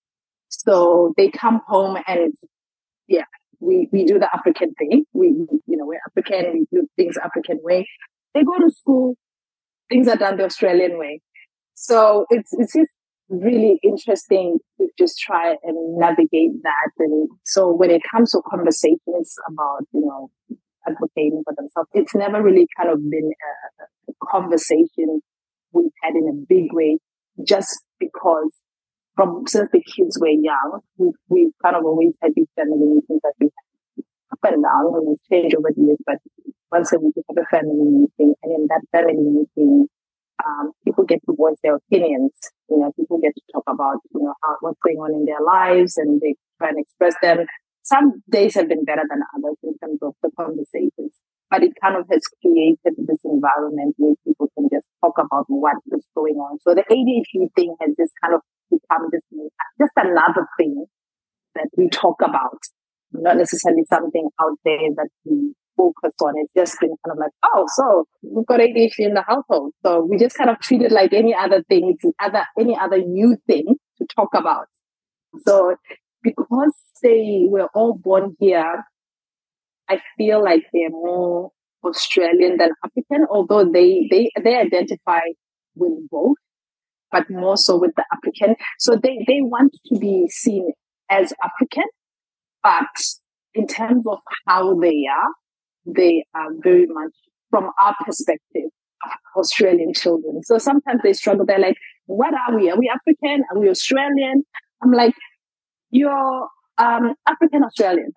So they come home and, yeah, we, we do the African thing. We, you know, we're African, we do things African way. They go to school, things are done the Australian way. So it's, it's just really interesting to just try and navigate that. And so when it comes to conversations about, you know, advocating for themselves, it's never really kind of been a, a conversation we've had in a big way, just because from since the kids were young, we've, we've kind of always had these family meetings that we had up and down, and it's changed over the years, but once a week we have a family meeting, and in that family meeting, um, people get to voice their opinions. You know, people get to talk about, you know, how, what's going on in their lives, and they try and express them. Some days have been better than others in terms of the conversations. But it kind of has created this environment where people can just talk about what is going on. So the A D H D thing has just kind of become just, just another thing that we talk about, not necessarily something out there that we focus on. It's just been kind of like, oh, so we've got A D H D in the household. So we just kind of treat it like any other thing. It's other, any other new thing to talk about. So because they were all born here, I feel like they're more Australian than African, although they, they, they identify with both, but more so with the African. So they, they want to be seen as African, but in terms of how they are, they are very much, from our perspective, Australian children. So sometimes they struggle. They're like, what are we? Are we African? Are we Australian? I'm like, you're um, African Australian.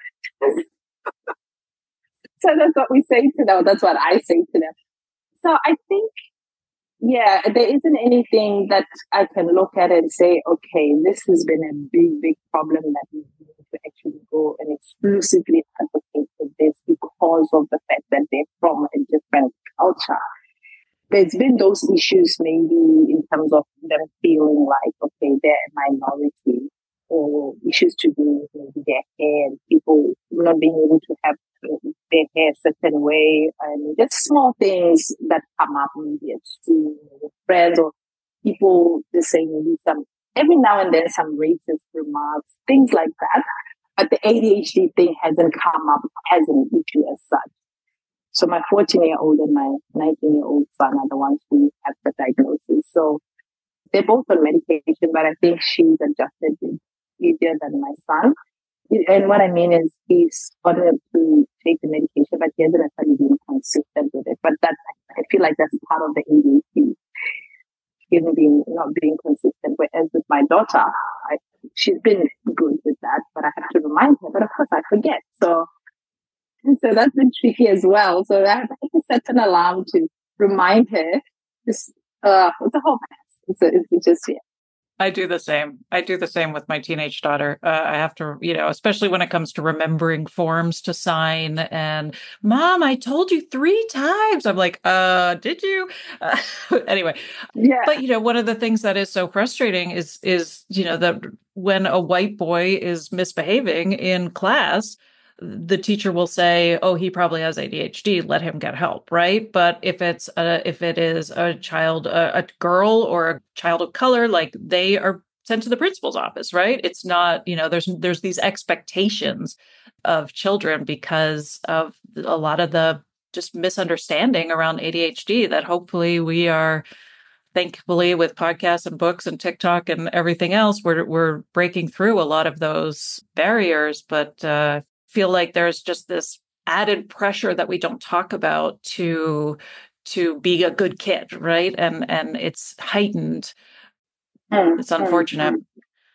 So that's what we say to them. That's what I say to them. So I think, yeah, there isn't anything that I can look at and say, okay, this has been a big, big problem that we need to actually go and exclusively advocate for this because of the fact that they're from a different culture. There's been those issues maybe in terms of them feeling like, okay, they're a minority, or issues to do with maybe their hair and people not being able to have their hair a certain way, and just small things that come up maybe at school with friends, or people just saying maybe some, every now and then some racist remarks, things like that. But the A D H D thing hasn't come up as an issue as such. So my fourteen-year-old and my nineteen-year-old son are the ones who have the diagnosis. So they're both on medication, but I think she's adjusted easier than my son. And what I mean is he's wanted to take the medication, but he hasn't necessarily been consistent with it. But that, I feel like that's part of the A D H D, even being, not being consistent. Whereas with my daughter, I, she's been good with that, but I have to remind her. But of course I forget. So, so that's been tricky as well. So I have to set an alarm to remind her. Just, uh, it's a whole mess. It's, a, it's just, yeah. I do the same. I do the same with my teenage daughter. Uh, I have to, you know, especially when it comes to remembering forms to sign. And Mom, I told you three times. I'm like, uh, did you? Uh, anyway, yeah. But you know, one of the things that is so frustrating is, is you know, that when a white boy is misbehaving in class, the teacher will say, oh, he probably has A D H D, let him get help, right? But if it's a, if it is a child, a, a girl or a child of color, like they are sent to the principal's office, right? It's not, you know, there's there's these expectations of children because of a lot of the just misunderstanding around A D H D that hopefully we are, thankfully, with podcasts and books and TikTok and everything else, we're we're breaking through a lot of those barriers, but uh feel like there's just this added pressure that we don't talk about to to be a good kid, right? And and it's heightened. Mm, it's unfortunate. Mm,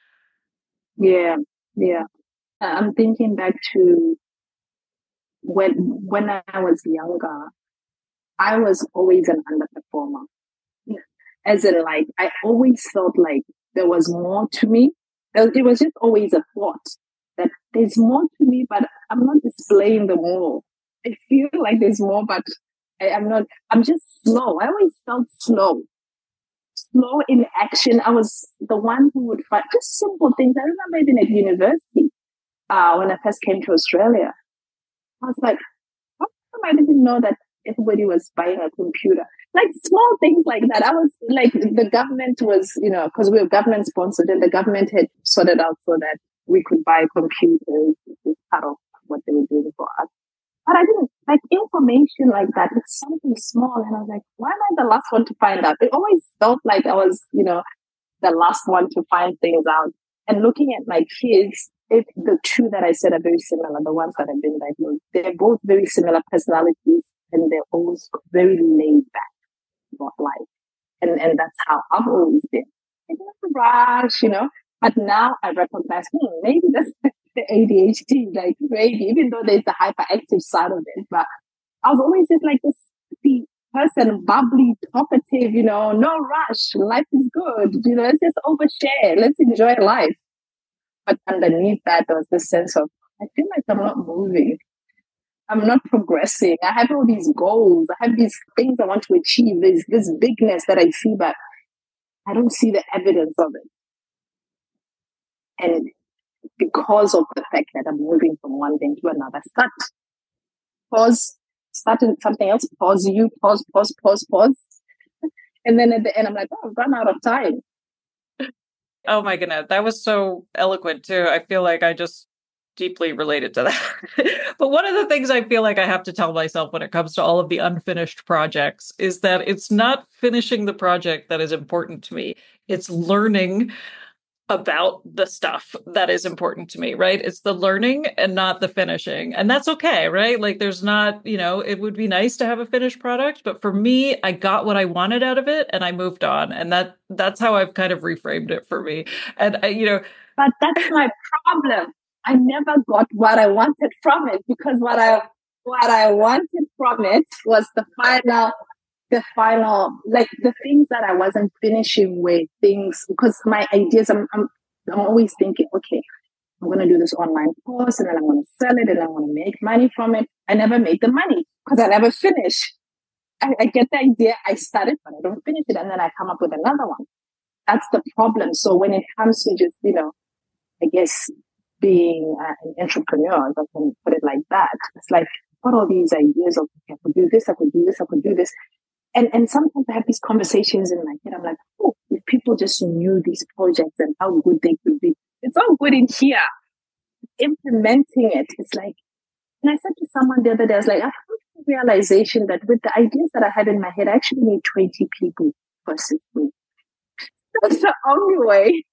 yeah, yeah. I'm thinking back to when when I was younger, I was always an underperformer. As in, like, I always felt like there was more to me. It was just always a thought that there's more to me, but I'm not displaying the more. I feel like there's more, but I, I'm not, I'm just slow. I always felt slow. Slow in action. I was the one who would find just simple things. I remember even at university, uh, when I first came to Australia, I was like, how come I didn't know that everybody was buying a computer? Like small things like that. I was like, the government was, you know, because we were government sponsored and the government had sorted out so that we could buy computers. It's part of what they were doing for us. But I didn't, like, information like that. It's something small. And I was like, why am I the last one to find out? It always felt like I was, you know, the last one to find things out. And looking at my kids, if the two that I said are very similar, the ones that have been diagnosed, they're both very similar personalities and they're always very laid back about life. And, and that's how I've always been. I don't rush, you know. But now I recognize, hmm, maybe that's the A D H D, like maybe, even though there's the hyperactive side of it. But I was always just like this happy person, bubbly, talkative, you know, no rush. Life is good. You know, let's just overshare. Let's enjoy life. But underneath that, there was this sense of, I feel like I'm not moving. I'm not progressing. I have all these goals. I have these things I want to achieve. There's this bigness that I see, but I don't see the evidence of it. And because of the fact that I'm moving from one thing to another, start, pause, start in something else, pause you, pause, pause, pause, pause. And then at the end, I'm like, oh, I've run out of time. Oh my goodness. That was so eloquent too. I feel like I just deeply related to that. But one of the things I feel like I have to tell myself when it comes to all of the unfinished projects is that it's not finishing the project that is important to me. It's learning about the stuff that is important to me, right? It's the learning and not the finishing. And that's okay, right? Like there's not, you know, it would be nice to have a finished product, but for me, I got what I wanted out of it and I moved on. And that that's how I've kind of reframed it for me. And, I, you know. But that's my problem. I never got what I wanted from it because what I, what I wanted from it was the final the final, like the things that I wasn't finishing with, things, because my ideas, I'm, I'm, I'm always thinking, okay, I'm going to do this online course and then I'm going to sell it and I'm going to make money from it. I never made the money because I never finish. I, I get the idea, I start it, but I don't finish it. And then I come up with another one. That's the problem. So when it comes to just, you know, I guess being uh, an entrepreneur, if I can put it like that, it's like, what are these ideas of, okay, I could do this, I could do this, I could do this. And and sometimes I have these conversations in my head. I'm like, oh, if people just knew these projects and how good they could be. It's all good in here. Implementing it, it's like, and I said to someone the other day, I was like, I have the realization that with the ideas that I have in my head, I actually need twenty people to assist me. That's the only way.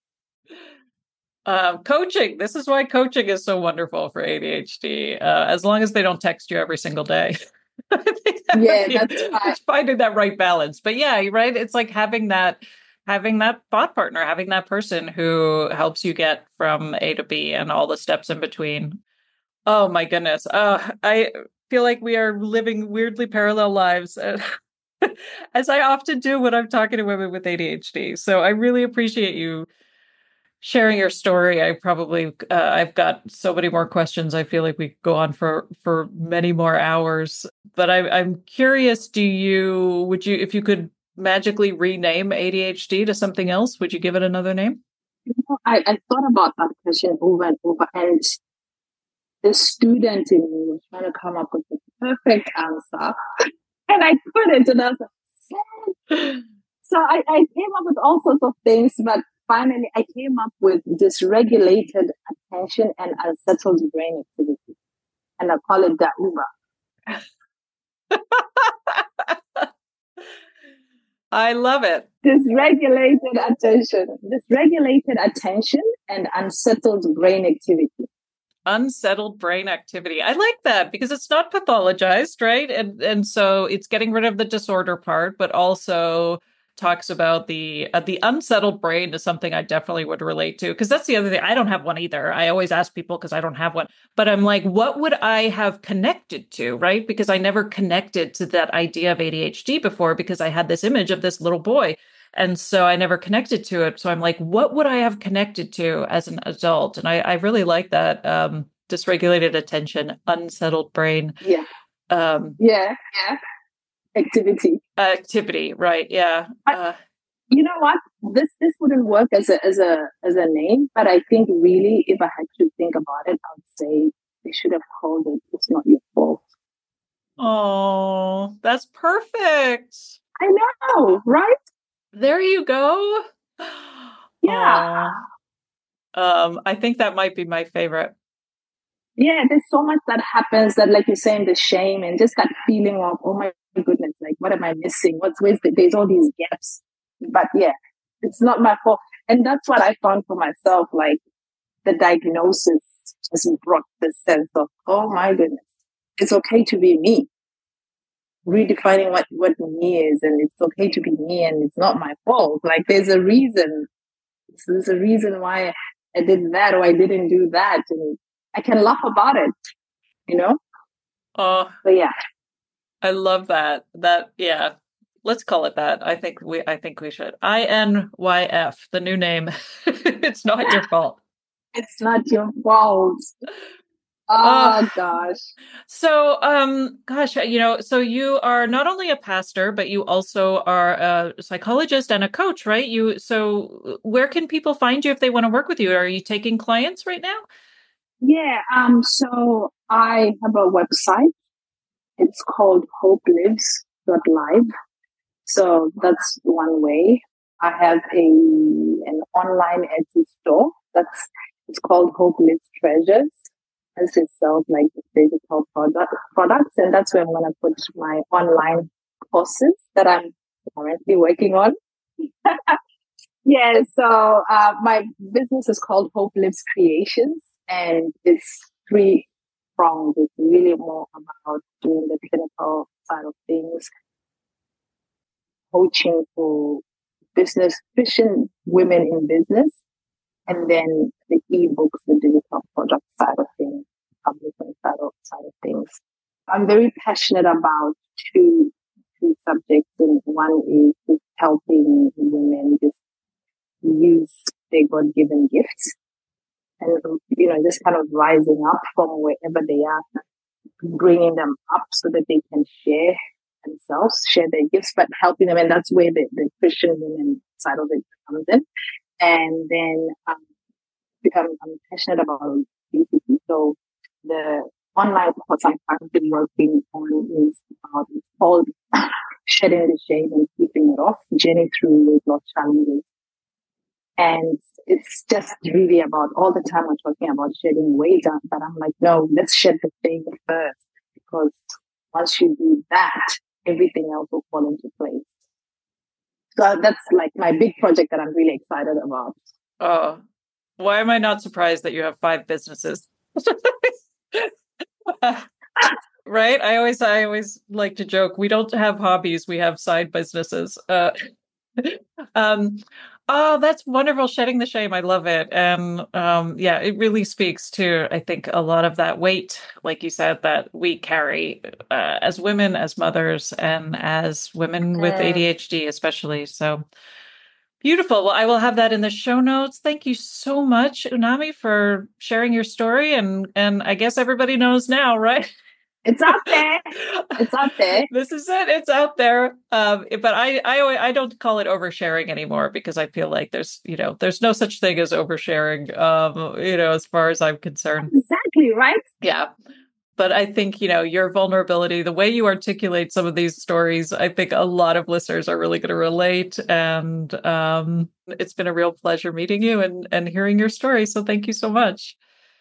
Uh, coaching. This is why coaching is so wonderful for A D H D. Uh, as long as they don't text you every single day. I think that yeah, be, that's right. Finding that right balance. But yeah, right. It's like having that, having that thought partner, having that person who helps you get from A to B and all the steps in between. Oh my goodness. Uh, I feel like we are living weirdly parallel lives, as I often do when I'm talking to women with A D H D. So I really appreciate you sharing your story. I probably, uh, I've got so many more questions. I feel like we could go on for, for many more hours, but I, I'm curious, do you, would you, if you could magically rename A D H D to something else, would you give it another name? You know, I, I thought about that question over and over, and the student in me was trying to come up with the perfect answer, and I couldn't. And I was like, so I, I came up with all sorts of things, but finally I came up with dysregulated attention and unsettled brain activity, and I call it DAUBA. I love it. Dysregulated attention, dysregulated attention and unsettled brain activity. Unsettled brain activity. I like that because it's not pathologized, right? And and so it's getting rid of the disorder part, but also talks about the uh, the unsettled brain is something I definitely would relate to, because that's the other thing. I don't have one either. I always ask people because I don't have one, but I'm like, what would I have connected to, right? Because I never connected to that idea of A D H D before, because I had this image of this little boy. And so I never connected to it. So I'm like, what would I have connected to as an adult? And I, I really like that. Um, dysregulated attention, unsettled brain. Yeah. Um, yeah. Yeah. Activity. Activity. Right. Yeah. Uh, you know what? This, this wouldn't work as a, as a, as a name, but I think really, if I had to think about it, I would say they should have called it "It's Not Your Fault." Oh, that's perfect. I know, right? There you go. Yeah. Aww. Um, I think that might be my favorite. Yeah, there's so much that happens that, like you're saying, the shame and just that feeling of, oh my goodness, like, what am I missing? What's, where's the, there's all these gaps. But yeah, it's not my fault. And that's what I found for myself. Like, the diagnosis just brought this sense of, oh my goodness, it's okay to be me. Redefining what, what me is, and it's okay to be me, and it's not my fault. Like, there's a reason. There's a reason why I did that or I didn't do that, and I can laugh about it, you know? Oh, but yeah. I love that. That, yeah. Let's call it that. I think we I think we should. I N Y F, the new name. It's not your fault. It's not your fault. Oh, uh, gosh. So, um, gosh, you know, so you are not only a pastor, but you also are a psychologist and a coach, right? You, so where can people find you if they want to work with you? Are you taking clients right now? Yeah. Um, so I have a website. It's called hope lives dot live. So that's one way. I have a, an online Etsy store. That's, it's called Hope Lives Treasures. As it sells like digital product, products, and that's where I'm going to put my online courses that I'm currently working on. Yeah, so uh, my business is called Hope Lives Creations, and it's three pronged. It's really more about doing the clinical side of things, coaching for business, Christian women in business, and then the ebooks, the digital product side of things, publishing side of, side of things. I'm very passionate about two, two subjects, and one is just helping women just use their God-given gifts and, you know, just kind of rising up from wherever they are, bringing them up so that they can share themselves, share their gifts, but helping them. And that's where the, the Christian women side of it comes in. And then um, I'm, I'm passionate about obesity. So the online course I'm currently working on is about, it's called Shedding the Shame and Keeping It Off, Journey Through Weight Loss Challenges. And it's just really about, all the time we're talking about shedding weight, but I'm like, no, let's shed the shame first, because once you do that, everything else will fall into place. So that's like my big project that I'm really excited about. Oh, why am I not surprised that you have five businesses? Right? I always, I always like to joke, we don't have hobbies, we have side businesses. Uh, um, oh, that's wonderful. Shedding the shame. I love it. And um, yeah, it really speaks to, I think, a lot of that weight, like you said, that we carry uh, as women, as mothers, and as women with A D H D, especially. So beautiful. Well, I will have that in the show notes. Thank you so much, Unami, for sharing your story. And, and I guess everybody knows now, right? It's out there. It's out there. This is it. It's out there. Um, but I, I, I don't call it oversharing anymore because I feel like there's, you know, there's no such thing as oversharing. Um, you know, as far as I'm concerned. Exactly right. Yeah. But I think, you know, your vulnerability, the way you articulate some of these stories, I think a lot of listeners are really going to relate. And um, it's been a real pleasure meeting you and, and hearing your story. So thank you so much.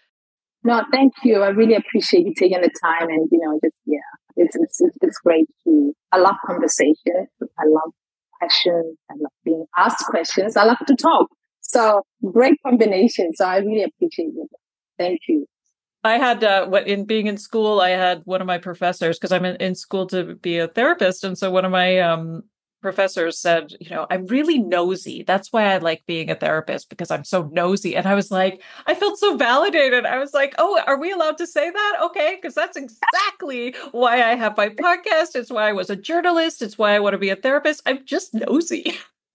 No, thank you. I really appreciate you taking the time and, you know, just, yeah, it's, it's, it's great to, I love conversation. I love questions. I love being asked questions. I love to talk. So great combination. So I really appreciate it. Thank you. I had, uh, what in being in school, I had one of my professors, because I'm in, in school to be a therapist. And so one of my um, professors said, you know, I'm really nosy. That's why I like being a therapist, because I'm so nosy. And I was like, I felt so validated. I was like, oh, are we allowed to say that? Okay, because that's exactly why I have my podcast. It's why I was a journalist. It's why I want to be a therapist. I'm just nosy.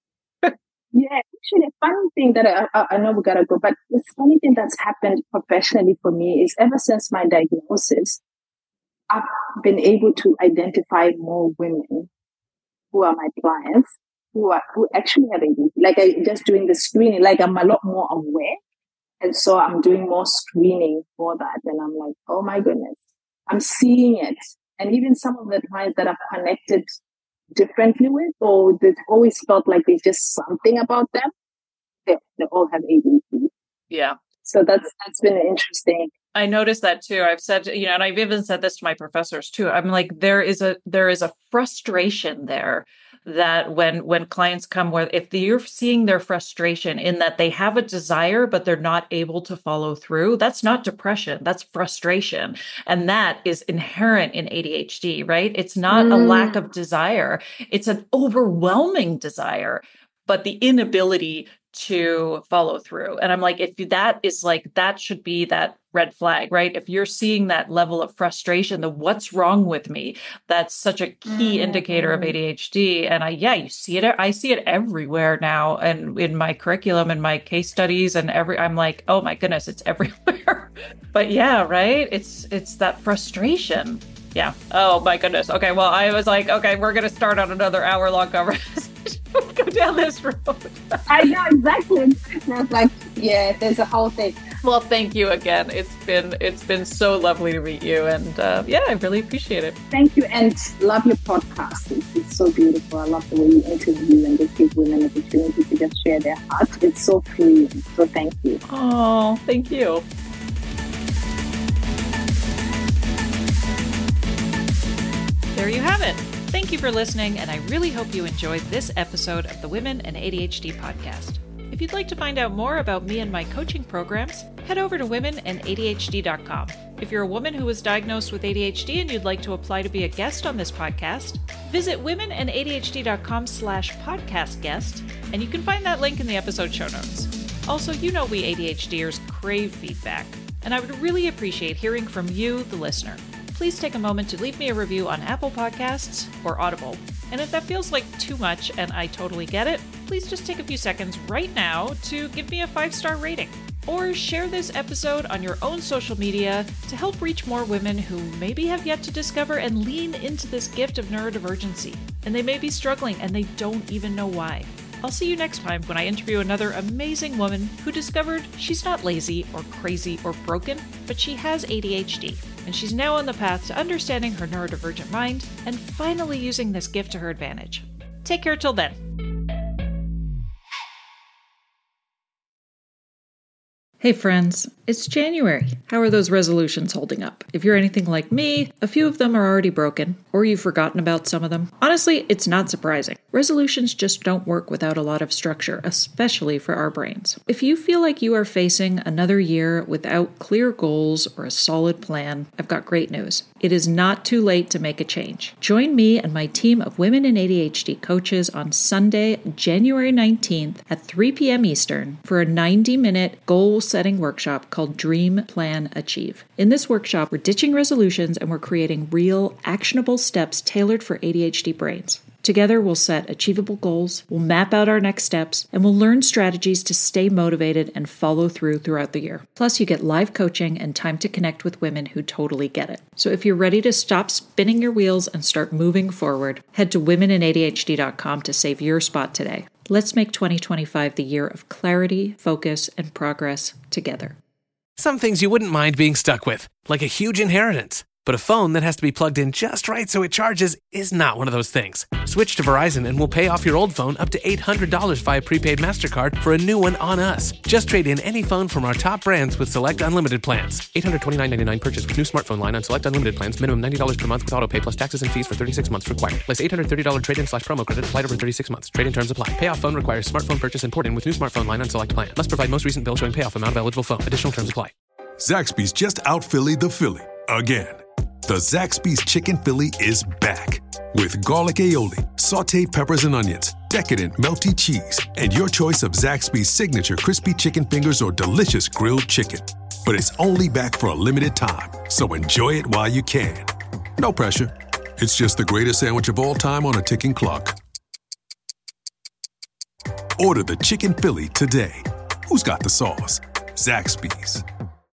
Yeah, actually, the funny thing that I, I, I know we gotta go, but the funny thing that's happened professionally for me is ever since my diagnosis, I've been able to identify more women who are my clients who are who actually have A D H D. Like I just doing the screening, like I'm a lot more aware, and so I'm doing more screening for that, and I'm like, oh my goodness, I'm seeing it, and even some of the clients that I've connected differently with, or that always felt like there's just something about them, they, they all have A D H D. Yeah. So that's that's been interesting. I noticed that too. I've said, you know, and I've even said this to my professors too. I'm like, there is a there is a frustration there that when when clients come, where if you're seeing their frustration in that they have a desire, but they're not able to follow through, that's not depression, that's frustration. And that is inherent in A D H D, right? It's not mm. a lack of desire. It's an overwhelming desire, but the inability to follow through. And I'm like, if that is like, that should be that red flag, right? If you're seeing that level of frustration, the what's wrong with me, that's such a key mm-hmm. indicator of A D H D. And I, yeah, you see it. I see it everywhere now. And in my curriculum and my case studies and every, I'm like, oh my goodness, it's everywhere. But yeah, right. It's, it's that frustration. Yeah. Oh my goodness. Okay. Well, I was like, okay, we're going to start on another hour long conversation. Go down this road. I know exactly. It's like, yeah, there's a whole thing. Well, thank you again. It's been it's been so lovely to meet you, and uh, yeah, I really appreciate it. Thank you, and love your podcast. It's, it's so beautiful. I love the way you interview and just give women an opportunity to just share their heart. It's so freeing. So thank you. Oh, thank you. There you have it. Thank you for listening, and I really hope you enjoyed this episode of the Women and A D H D podcast. If you'd like to find out more about me and my coaching programs, head over to women and A D H D dot com. If you're a woman who was diagnosed with A D H D and you'd like to apply to be a guest on this podcast, visit women and A D H D dot com slash podcast guest, and you can find that link in the episode show notes. Also, you know we ADHDers crave feedback, and I would really appreciate hearing from you, the listener. Please take a moment to leave me a review on Apple Podcasts or Audible. And if that feels like too much, and I totally get it, please just take a few seconds right now to give me a five-star rating. Or share this episode on your own social media to help reach more women who maybe have yet to discover and lean into this gift of neurodivergency. And they may be struggling and they don't even know why. I'll see you next time when I interview another amazing woman who discovered she's not lazy or crazy or broken, but she has A D H D. And she's now on the path to understanding her neurodivergent mind and finally using this gift to her advantage. Take care till then. Hey friends, it's January. How are those resolutions holding up? If you're anything like me, a few of them are already broken, or you've forgotten about some of them. Honestly, it's not surprising. Resolutions just don't work without a lot of structure, especially for our brains. If you feel like you are facing another year without clear goals or a solid plan, I've got great news. It is not too late to make a change. Join me and my team of women and A D H D coaches on Sunday, January nineteenth at three p.m. Eastern for a ninety-minute goal-setting workshop called Dream, Plan, Achieve. In this workshop, we're ditching resolutions and we're creating real, actionable steps tailored for A D H D brains. Together, we'll set achievable goals, we'll map out our next steps, and we'll learn strategies to stay motivated and follow through throughout the year. Plus, you get live coaching and time to connect with women who totally get it. So if you're ready to stop spinning your wheels and start moving forward, head to women in A D H D dot com to save your spot today. Let's make twenty twenty-five the year of clarity, focus, and progress together. Some things you wouldn't mind being stuck with, like a huge inheritance. But a phone that has to be plugged in just right so it charges is not one of those things. Switch to Verizon and we'll pay off your old phone up to eight hundred dollars via prepaid MasterCard for a new one on us. Just trade in any phone from our top brands with select unlimited plans. eight hundred twenty-nine dollars and ninety-nine cents purchase with new smartphone line on select unlimited plans. Minimum ninety dollars per month with auto pay plus taxes and fees for thirty-six months required. Less eight hundred thirty dollars trade-in slash promo credit applied over thirty-six months. Trade-in terms apply. Payoff phone requires smartphone purchase and port in with new smartphone line on select plan. Must provide most recent bill showing payoff amount of eligible phone. Additional terms apply. Zaxby's just out Philly the Philly again. The Zaxby's Chicken Philly is back with garlic aioli, sauteed peppers and onions, decadent melty cheese, and your choice of Zaxby's signature crispy chicken fingers or delicious grilled chicken. But it's only back for a limited time, so enjoy it while you can. No pressure. It's just the greatest sandwich of all time on a ticking clock. Order the Chicken Philly today. Who's got the sauce? Zaxby's.